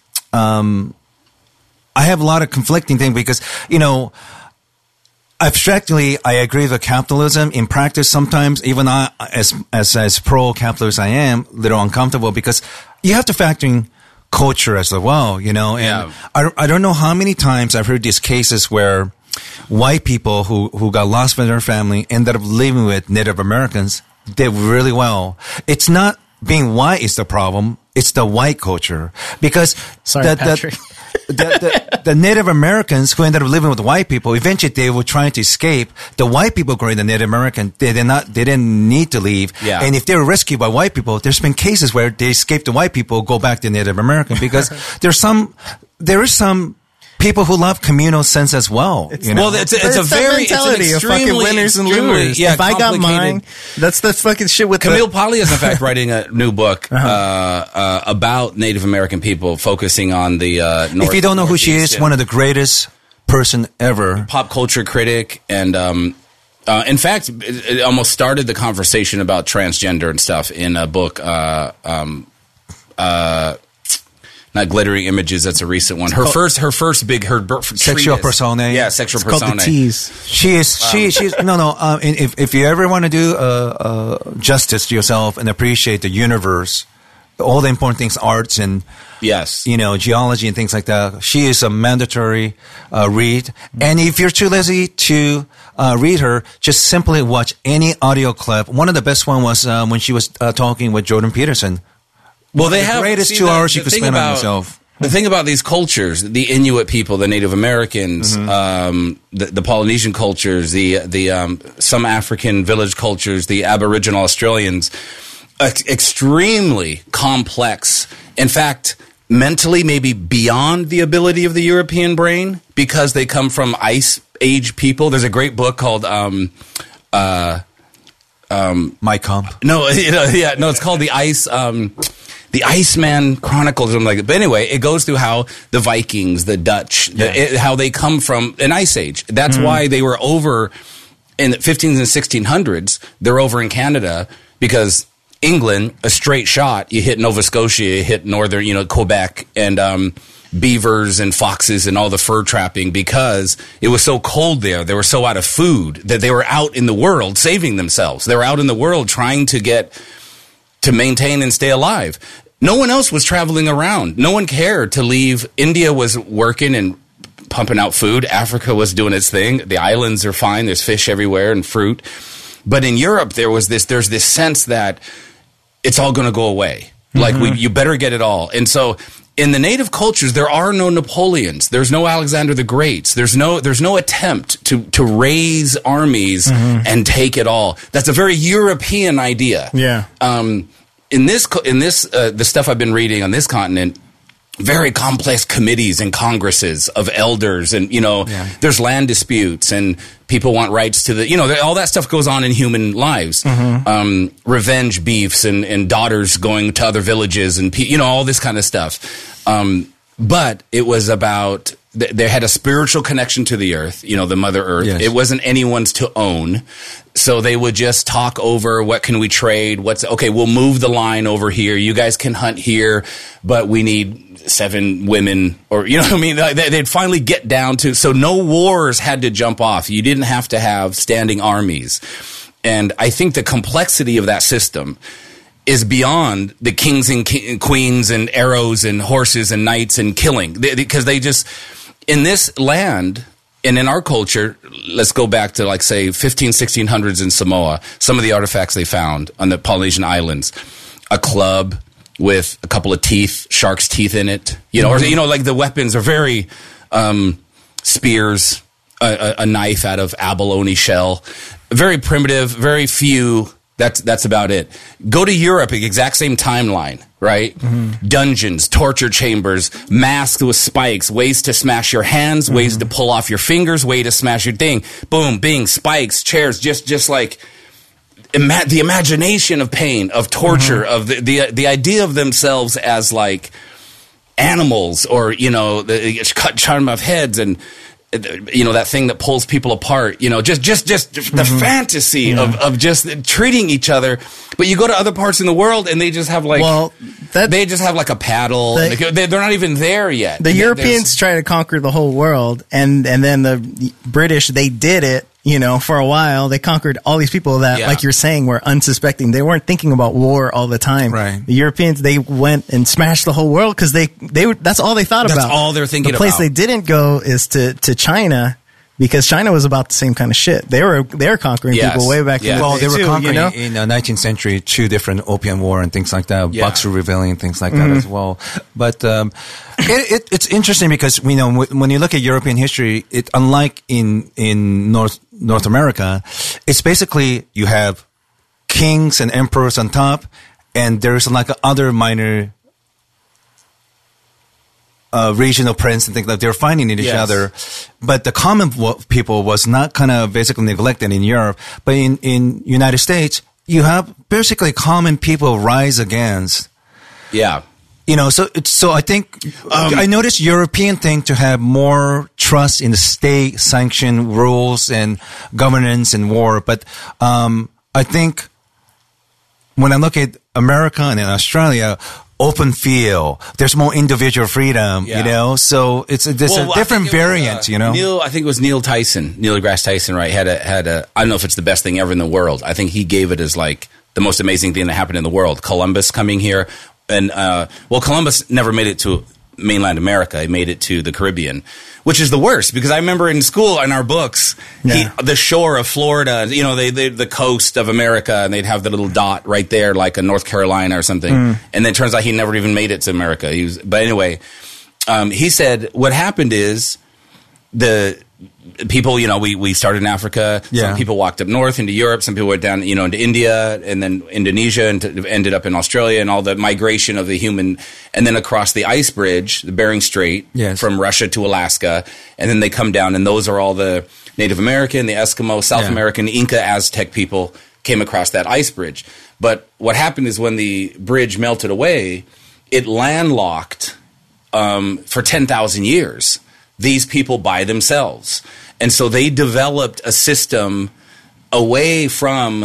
um, I have a lot of conflicting things because you know. Abstractly, I agree with capitalism. In practice, sometimes even I, as as as pro-capitalist I am, a little uncomfortable because you have to factor in culture as well, you know. And Yeah. I, I don't know how many times I've heard these cases where white people who, who got lost from their family ended up living with Native Americans, did really well. It's not being white is the problem. It's the white culture because Sorry, the, the, Patrick. the, the, the Native Americans who ended up living with white people, eventually they were trying to escape. The white people growing the Native American, they did not, they didn't need to leave. Yeah. And if they were rescued by white people, there's been cases where they escaped the white people, go back to Native American because there's some, there is some people who love communal sense as well. You know? Well, it's, But it's, a that very it's an mentality of fucking extremely- winners and extremely, losers. Yeah, if I got complicated- mine, that's the fucking shit with Camille the. Paglia is in fact writing a new book uh, uh, about Native American people, focusing on the uh, North. if you don't know who she Northeast is, and one of the greatest person ever. pop culture critic, and um, uh, in fact, it, it almost started the conversation about transgender and stuff in a book. Uh, um, uh, Not Glittering Images. That's a recent one. Her first, her first big, her bir- Sexual treatise. personae. Yeah, sexual It's called personae. the tease. She is. She. She's. No. No. Um, and if if you ever want to do uh, uh, justice to yourself and appreciate the universe, all the important things, arts and Yes. you know geology and things like that, she is a mandatory uh, read. And if you're too lazy to uh, read her, just simply watch any audio clip. One of the best one was um, when she was uh, talking with Jordan Peterson. Well, they the have greatest see, two the- hours you the could thing spend on about- yourself. The thing about these cultures, the Inuit people, the Native Americans, Mm-hmm. um, the, the Polynesian cultures, the the um, some African village cultures, the Aboriginal Australians, ex- extremely complex. In fact, mentally maybe beyond the ability of the European brain because they come from ice age people. There's a great book called. Um, uh, My comp. No, you know, yeah, no, it's called the Ice, um, the Iceman Chronicles, or something like that. But anyway, it goes through how the Vikings, the Dutch, the, Yeah. it, how they come from an ice age. That's why they were over in the fifteens and sixteen hundreds. They're over in Canada because England, a straight shot, you hit Nova Scotia, you hit northern, you know, Quebec, and um, beavers and foxes and all the fur trapping because it was so cold there. They were so out of food that they were out in the world saving themselves. They were out in the world trying to get to maintain and stay alive. No one else was traveling around. No one cared to leave. India was working and pumping out food. Africa was doing its thing. The islands are fine. There's fish everywhere and fruit. But in Europe, there was this, there's this sense that it's all going to go away. Mm-hmm. Like, we, you better get it all. And so in the native cultures, there are no Napoleons. There's no Alexander the Greats. There's no, there's no attempt to, to raise armies mm-hmm. and take it all. That's a very European idea. Yeah. Um, In this, in this, uh, the stuff I've been reading on this continent, very complex committees and congresses of elders, and you know, yeah. there's land disputes, and people want rights to the, you know, all that stuff goes on in human lives. Mm-hmm. Um, revenge beefs and, and daughters going to other villages, and you know, all this kind of stuff. Um, but it was about. They had a spiritual connection to the earth, you know, the Mother Earth. Yes. It wasn't anyone's to own. So they would just talk over what can we trade? What's okay, we'll move the line over here. You guys can hunt here, but we need seven women, or, you know what I mean? They'd finally get down to, so no wars had to jump off. You didn't have to have standing armies. And I think the complexity of that system is beyond the kings and ki- queens and arrows and horses and knights and killing. Because they, they just, in this land and in our culture, let's go back to like say fifteen, sixteen hundreds in Samoa, some of the artifacts they found on the Polynesian islands, a club with a couple of teeth, shark's teeth in it, you know, mm-hmm. or, you know, like the weapons are very, um, spears, a, a knife out of abalone shell, very primitive, very few. That's that's about it. Go to Europe, the exact same timeline, right? Mm-hmm. Dungeons, torture chambers, masks with spikes, ways to smash your hands, mm-hmm. ways to pull off your fingers, way to smash your thing. Boom, bing, spikes, chairs, just just like ima- the imagination of pain, of torture, mm-hmm. of the, the the idea of themselves as like animals, or you know, the cut charm of heads and. You know, that thing that pulls people apart, you know, just, just, just the mm-hmm. fantasy yeah. of, of just treating each other. But you go to other parts in the world and they just have like, well, that, they just have like a paddle. The, and they, they're not even there yet. The and Europeans try to conquer the whole world, and, and then the British, they did it, you know, for a while. They conquered all these people that, yeah. like you're saying, were unsuspecting. They weren't thinking about war all the time. Right. The Europeans, they went and smashed the whole world because they, they were, that's all they thought that's about. That's all they're thinking about. The place about. they didn't go is to, to China, because China was about the same kind of shit. They were they were conquering yes. people way back yeah. in the well, day they were too, conquering you know? in the nineteenth century two different opium war and things like that, yeah. Boxer Rebellion, things like mm-hmm. that as well. But um, it, it, it's interesting because you know when you look at European history, it unlike in in North North America, it's basically you have kings and emperors on top, and there's like other minor. Uh, regional prince and things like that. They're fighting in each yes. other. But the common w- people was not kind of basically neglected in Europe. But in, in United States, you have basically common people rise against. Yeah. You know, so it's, so I think, um, I noticed European thing to have more trust in the state sanctioned rules and governance and war. But, um, I think when I look at America and in Australia, open field. There's more individual freedom, yeah. you know. So it's a, there's well, a different variant, was, uh, you know. Neil, I think it was Neil Tyson, Neil deGrasse Tyson, right? Had a had a. I don't know if it's the best thing ever in the world. I think he gave it as like the most amazing thing that happened in the world. Columbus coming here, and uh, well, Columbus never made it to mainland America. He made it to the Caribbean, which is the worst because I remember in school in our books, yeah. he, the shore of Florida, you know, they, they the coast of America, and they'd have the little dot right there, like a North Carolina or something. Mm. And then it turns out he never even made it to America. He was, but anyway, um, he said what happened is the people, you know, we, we started in Africa. Yeah. Some people walked up north into Europe. Some people went down, you know, into India and then Indonesia and to, ended up in Australia, and all the migration of the human, and then across the ice bridge, the Bering Strait, yes. from Russia to Alaska. And then they come down, and those are all the Native American, the Eskimo, South yeah. American, Inca, Aztec people came across that ice bridge. But what happened is when the bridge melted away, it landlocked um, for ten thousand years. These people by themselves. And so they developed a system away from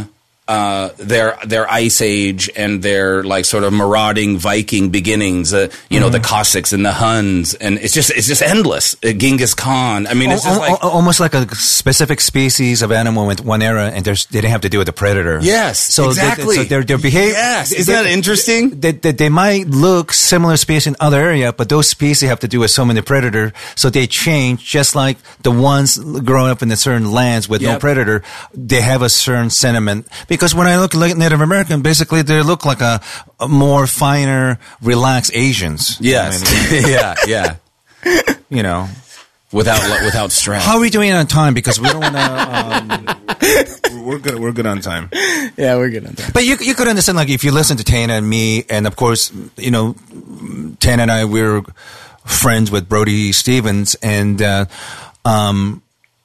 uh, their their Ice Age and their like sort of marauding Viking beginnings. Uh, you know, the Cossacks and the Huns, and it's just it's just endless. Uh, Genghis Khan. I mean, it's just Al- like al- almost like a specific species of animal in one era, and there's, they didn't have to deal with the predator. yes, So exactly. They, so their their behavior. Yes, isn't that interesting? They, they, they might look similar species in other area, but those species have to do with so many predator, so they change. Just like the ones growing up in the certain lands with no Yep. predator, they have a certain sentiment. Because when I look at Native American, basically they look like a, a more finer, relaxed Asians. Yes, I mean, yeah, yeah. you know. Without without stress. How are we doing on time? Because we don't want to. Um, We're, we're good. We're good on time. Yeah, we're good on that. But you you could understand, like, if you listen to Tana and me, and of course, you know, Tana and I, we're friends with Brody Stevens, and uh, um,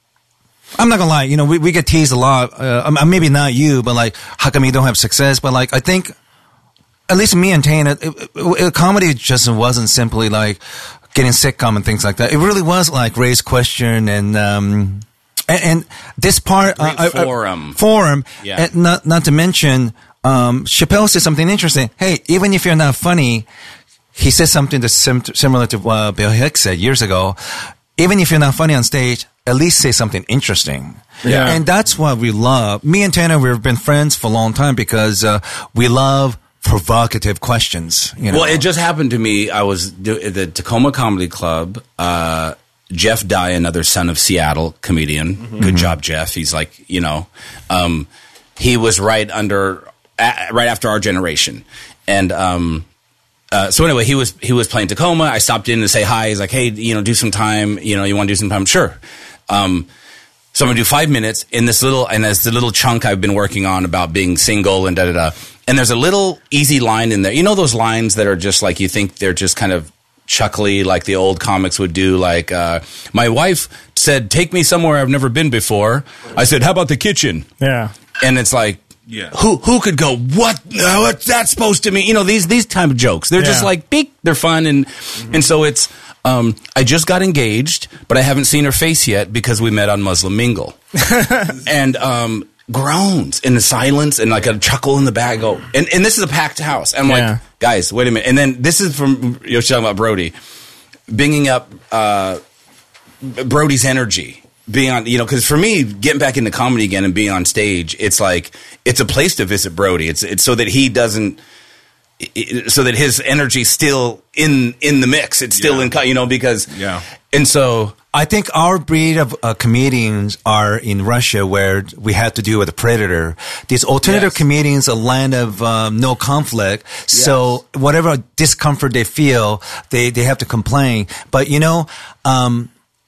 I'm not gonna lie, you know, we, we get teased a lot. Uh, um, maybe not you, but like, how come you don't have success? But like, I think, at least me and Tana, it, it, it, comedy just wasn't simply like getting sitcom and things like that. It really was like raise question and. Um, And, and this part, Great uh, forum. uh, forum, Yeah. and not not to mention, um, Chappelle said something interesting. Hey, even if you're not funny, he said something that's sim- similar to what Bill Hicks said years ago. Even if you're not funny on stage, at least say something interesting. Yeah. And that's what we love. Me and Tana, we've been friends for a long time because uh, we love provocative questions. You know? Well, it just happened to me. I was do- at the Tacoma Comedy Club. Uh, Jeff Dye, another son of Seattle comedian. Mm-hmm. Good job, Jeff. He's like, you know, um, he was right under, a- right after our generation. And, um, uh, so anyway, he was, he was playing Tacoma. I stopped in to say hi. He's like, hey, you know, do some time. You know, you want to do some time? Sure. Um, so I'm going to do five minutes in this little, and it's the little chunk I've been working on about being single and da da da. And there's a little easy line in there. You know, those lines that are just like, you think they're just kind of chuckly, like the old comics would do, like, uh, my wife said, take me somewhere I've never been before. I said, how about the kitchen? Yeah. And it's like, Yeah. who who could go, what? Uh, what's that supposed to mean? You know, these these type of jokes. They're just Yeah. like, beak, they're fun. And, and so it's, um, I just got engaged, but I haven't seen her face yet because we met on Muslim Mingle. And, um, groans in the silence and like a chuckle in the back. I go, and, and this is a packed house. I'm Yeah. like, guys, wait a minute. And then this is from, you're talking about Brody, bringing up uh, Brody's energy. Being on, you know, because for me, getting back into comedy again and being on stage, it's like, it's a place to visit Brody. It's it's so that he doesn't, it, so that his energy's still in in the mix. It's still Yeah. in, co- you know, because, Yeah. and so, I think our breed of uh, comedians are in Russia, where we have to deal with a predator. These alternative Yes. comedians, a land of um, no conflict. So whatever discomfort they feel, they, they have to complain. But, you know, um,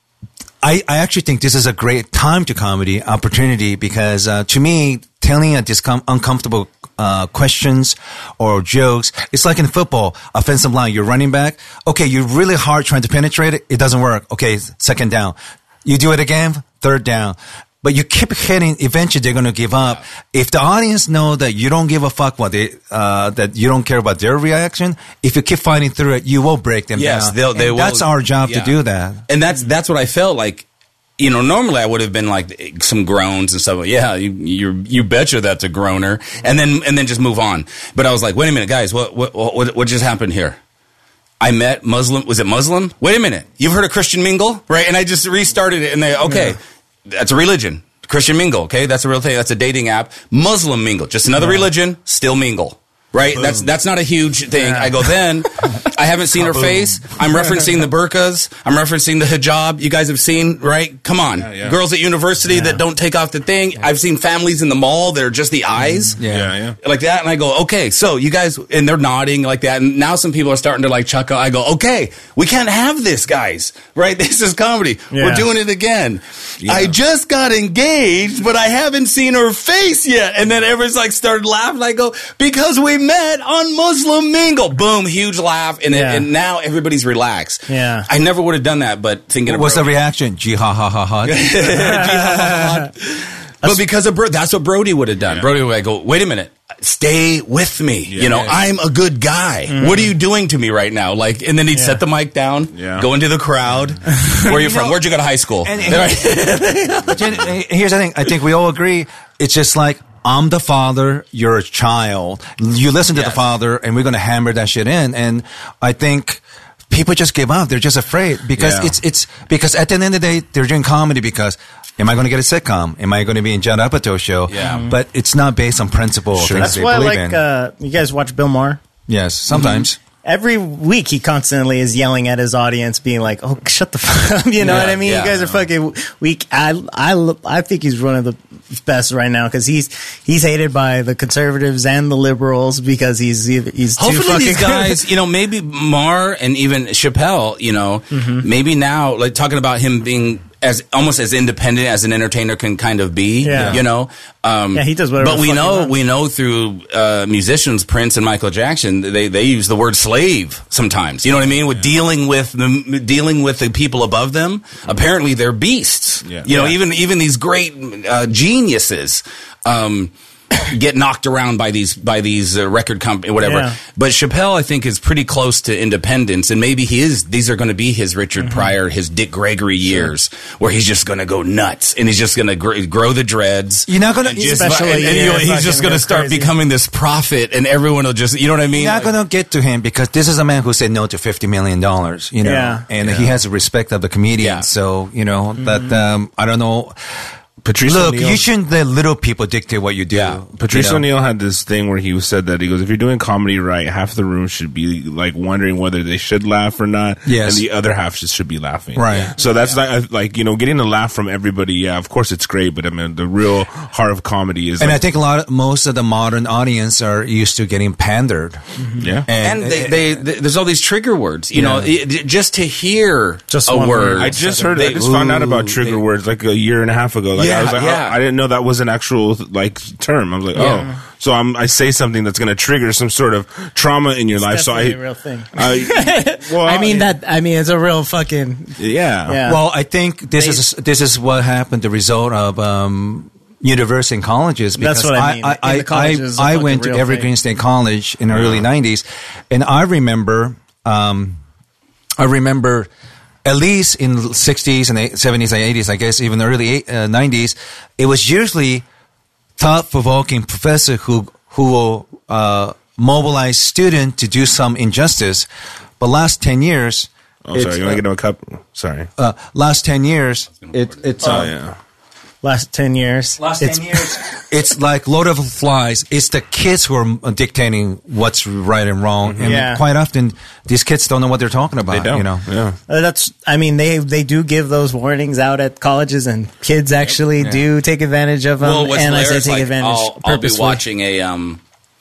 I, I actually think this is a great time to comedy opportunity because uh, to me, telling a discom- uncomfortable uh, questions or jokes, it's like in football, offensive line, you're running back. Okay, you're really hard trying to penetrate it. It doesn't work. Okay, second down. You do it again, third down. But you keep hitting, eventually they're going to give up. If the audience know that you don't give a fuck what they, uh, that you don't care about their reaction, if you keep fighting through it, you will break them yes, down. they'll, they And will. that's our job yeah. to do that. And that's that's what I felt like. You know, normally I would have been like some groans and stuff. Yeah, you you you betcha that's a groaner, and then and then just move on. But I was like, wait a minute, guys, what what what, what just happened here? I met Muslim. Was it Muslim? Wait a minute, you've heard of Christian Mingle, right? And I just restarted it, and they okay, yeah. That's a religion. Christian Mingle, okay, that's a real thing. That's a dating app. Muslim Mingle, just another yeah. religion, still mingle. Right? Boom. That's that's not a huge thing. Yeah. I go, then, I haven't seen her face. I'm referencing the burqas. I'm referencing the hijab. You guys have seen, right? Come on. Yeah, yeah. Girls at university yeah. that don't take off the thing. Yeah. I've seen families in the mall that are just the eyes. Yeah. yeah, yeah. Like that. And I go, okay, so you guys, and they're nodding like that. And now some people are starting to like chuckle. I go, okay, we can't have this, guys. Right? This is comedy. Yeah. We're doing it again. Yeah. I just got engaged, but I haven't seen her face yet. And then everyone's like started laughing. I go, because we met on Muslim Mingle. Boom, huge laugh, and, yeah. it, and now everybody's relaxed. Yeah, I never would have done that, but thinking about what's the reaction? Gee ha ha ha ha. But because of Brody, that's what Brody would have done. Yeah. Brody would go, wait a minute, stay with me. Yeah. You know, I'm a good guy. Mm. What are you doing to me right now? Like, and then he'd yeah. set the mic down, yeah. go into the crowd. Where are you, you from? Know, Where'd you go to high school? And, and, here's the thing. I think we all agree. It's just like, I'm the father, you're a child. You listen to Yes. the father, and we're going to hammer that shit in. And I think people just give up. They're just afraid because Yeah. it's it's because at the end of the day, they're doing comedy because am I going to get a sitcom? Am I going to be in Judd Apatow show? Yeah. Mhm. But it's not based on principle. or things That's they why I believe like, in. uh, you guys watch Bill Maher? Yes, sometimes. Every week he constantly is yelling at his audience, being like, "Oh, shut the fuck up!" You know Yeah, what I mean? yeah. You guys are fucking weak. I, I, I think he's one of the best right now because he's he's hated by the conservatives and the liberals because he's he's too Hopefully fucking these guys, you know, maybe Marr and even Chappelle, you know, Mm-hmm. maybe now, like talking about him being as almost as independent as an entertainer can kind of be, Yeah. you know. Um, Yeah, he does whatever But the we fuck he know, wants. we know through uh, musicians, Prince and Michael Jackson, they they use the word slave sometimes. You know what I mean? With dealing with the dealing with the people above them, apparently they're beasts. Yeah. You know, Yeah. even even these great uh, geniuses. Um, get knocked around by these by these uh, record company whatever. Yeah. But Chappelle, I think, is pretty close to independence, and maybe he is. These are going to be his Richard Pryor, his Dick Gregory years, where he's just going to go nuts and he's just going to gr- grow the dreads. You're not gonna- and just- Especially and- and, yeah, you know, he's fucking just going to go start crazy. becoming this prophet, and everyone will just, you know what I mean? You're not Like- going to get to him because this is a man who said no to fifty million dollars, you know, Yeah. and he has the respect of the comedian. Yeah. So, you know, that, um, I don't know. Patrice Look, O'Neal- you shouldn't let little people dictate what you do. Yeah. Patrice you know? O'Neal had this thing where he said that he goes, if you're doing comedy right, half the room should be like wondering whether they should laugh or not, Yes. and the other half just should be laughing. Right. So that's like, like you know, getting a laugh from everybody. Yeah, of course it's great, but I mean, the real heart of comedy is. And like, I think a lot of, most of the modern audience are used to getting pandered. yeah, and they, they, they, there's all these trigger words, you know, Yeah. it, just to hear Just a one word. word. I just heard. They- I just found out about Ooh, trigger they- words like a year and a half ago. Like I Yeah, was like, yeah. oh, I didn't know that was an actual like term. I was like, Yeah. oh, so I'm, I say something that's going to trigger some sort of trauma in your life. So I, Definitely a real thing. I, well, I mean that. I mean it's a real fucking. yeah, Yeah. Well, I think this They- is this is what happened. The result of um, university and colleges. That's Because what I mean. I, In I, the colleges, I, I it's a went to fucking real Evergreen thing. State College in the early nineties, and I remember, um, I remember. At least in sixties and seventies and eighties, I guess even early eight, uh, nineties, it was usually thought-provoking professor who who will uh, mobilize student to do some injustice. But last ten years, Oh, it's, sorry. You want uh, to get him a cup? Sorry. uh, last ten years, it, it's Oh uh, yeah. Last ten years. last It's- ten years. It's like Lord of the Flies. It's the kids who are uh, dictating what's right and wrong, and Yeah. quite often these kids don't know what they're talking about. They don't. You know. Yeah. Uh, that's. I mean, they they do give those warnings out at colleges, and kids actually do take advantage of them. Well, what's and I say hilarious, take like, advantage. I'll, I'll be purposefully. watching a um,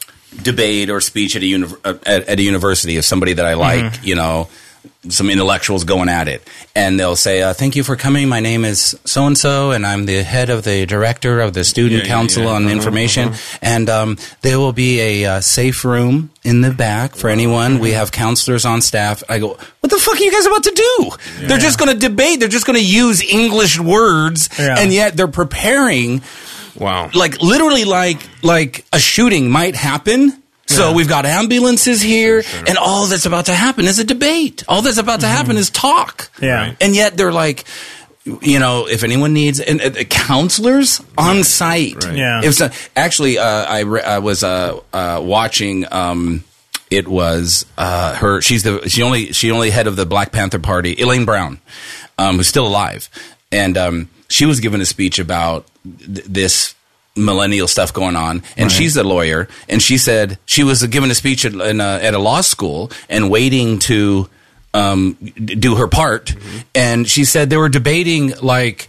debate or speech at a uni- uh, at, at a university of somebody that I like, Mm-hmm. you know, some intellectuals going at it, and they'll say, uh, "Thank you for coming. My name is so and so, and I'm the head of the director of the Student Yeah, yeah, Council yeah. on Uh-huh, Information, and um, there will be a uh, safe room in the back for anyone. We have counselors on staff." I go, "What the fuck are you guys about to do? They're just going to debate. They're just going to use English words, Yeah. and yet they're preparing." Wow. Like literally like like a shooting might happen. So we've got ambulances here, and all that's about to happen is a debate. All that's about to happen is talk. Yeah. Right. And yet they're like, you know, if anyone needs and uh, counselors on site. Right. Yeah. If so, actually, uh, I re- I was uh, uh, watching. Um, it was uh, her. She's the she only she only head of the Black Panther Party, Elaine Brown, um, who's still alive, and um, she was given a speech about th- this millennial stuff going on, and she's a lawyer, and she said she was given a speech at, in a, at a law school and waiting to um, d- do her part, Mm-hmm. and she said they were debating like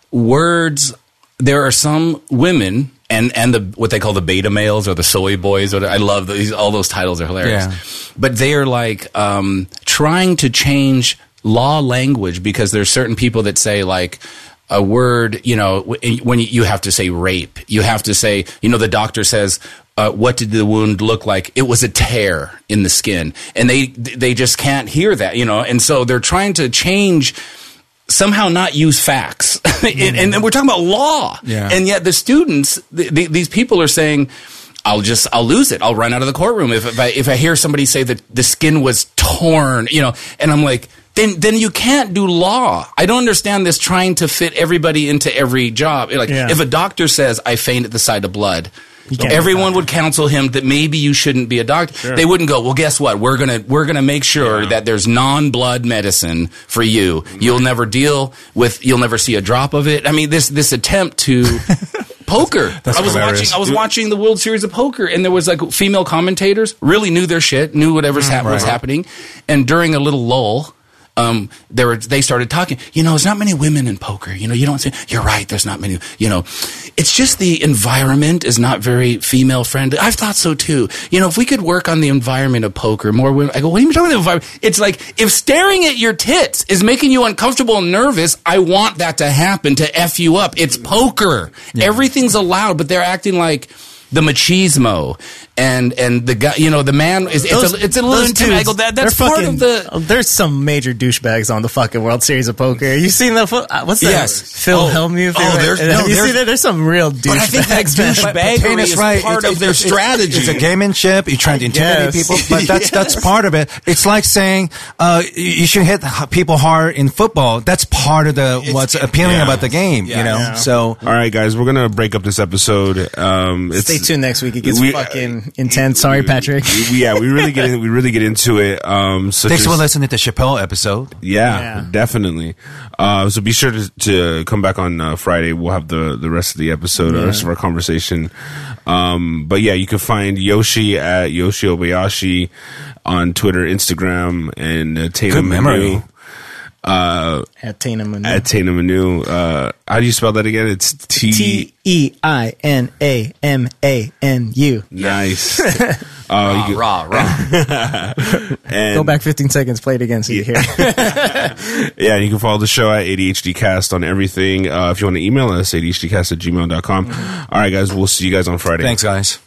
words. There are some women and and the what they call the beta males or the soy boys. Or I love these. All those titles are hilarious, Yeah. but they are like um, trying to change law language because there's certain people that say like a word, you know, when you have to say rape, you have to say, you know, the doctor says, uh, what did the wound look like? It was a tear in the skin. And they, they just can't hear that, you know, and so they're trying to change, somehow not use facts. and, and we're talking about law. Yeah. And yet the students, the, the, these people are saying, I'll just, I'll lose it. I'll run out of the courtroom if, if I, if I hear somebody say that the skin was torn, you know, and I'm like, then then you can't do law. I don't understand this trying to fit everybody into every job. Like Yeah. if a doctor says I faint at the sight of blood, can't everyone would counsel him that maybe you shouldn't be a doctor. They wouldn't go, well, guess what? We're gonna we're gonna make sure Yeah. that there's non-blood medicine for you. You'll never deal with. You'll never see a drop of it. I mean, this this attempt to. Poker. That's I was hilarious. watching. I was watching the World Series of Poker, and there was like female commentators really knew their shit, knew whatever's hap- was happening, and during a little lull, um, there were they started talking. You know, there's not many women in poker. You know, you don't say. You're right. There's not many. You know, it's just the environment is not very female friendly. I've thought so too. You know, if we could work on the environment of poker, more women. I go, what are you talking about? The environment? It's like if staring at your tits is making you uncomfortable and nervous. I want that to happen to f you up. It's poker. Everything's allowed, but they're acting like the machismo and and the guy, you know, the man is Those- it's a, it's a little those intimidating. I go, dudes, that, that's they're part fucking- of the. oh, there's some major douchebags on the fucking World Series of Poker. You seen the fo- uh, what's that? Yes. Phil Oh. Hellmuth. Oh, there's- Have no, you there's- seen it? There's some real douchebags. But I think that man. douchebaggery Payne is part It's- of their it's- strategy. It's a gamemanship. You're trying to intimidate Yes. people, but that's that's part of it. It's like saying uh, you should hit h- people hard in football. That's part of the what's appealing yeah. about the game. Yeah. You know, Yeah. so All right, guys, we're gonna break up this episode. Um, it's, Stay tuned next week. It gets we- fucking intense. Sorry, Patrick. we- yeah, we really get in, we really get into it. Um, so thanks just- for listening to the Chappelle episode. Yeah, Yeah. definitely. Uh, so be sure to, to come back on uh, Friday. We'll have the, the rest of the episode, the rest of our conversation. Um, but yeah, you can find Yoshi at Yoshi Obayashi on Twitter, Instagram, and uh, Tatum Good memory. Manu. Uh, At Tina Manu. at Tatum Manu. Uh, how do you spell that again? It's T. T E I N A M A N U. Nice. uh, Rah, you can- rah, rah. and Go back fifteen seconds. Play it again so you hear. it. Yeah, you can follow the show at A D H D Cast on everything. Uh, if you want to email us, A D H D cast at gmail dot com. All right, guys, we'll see you guys on Friday. Thanks, guys.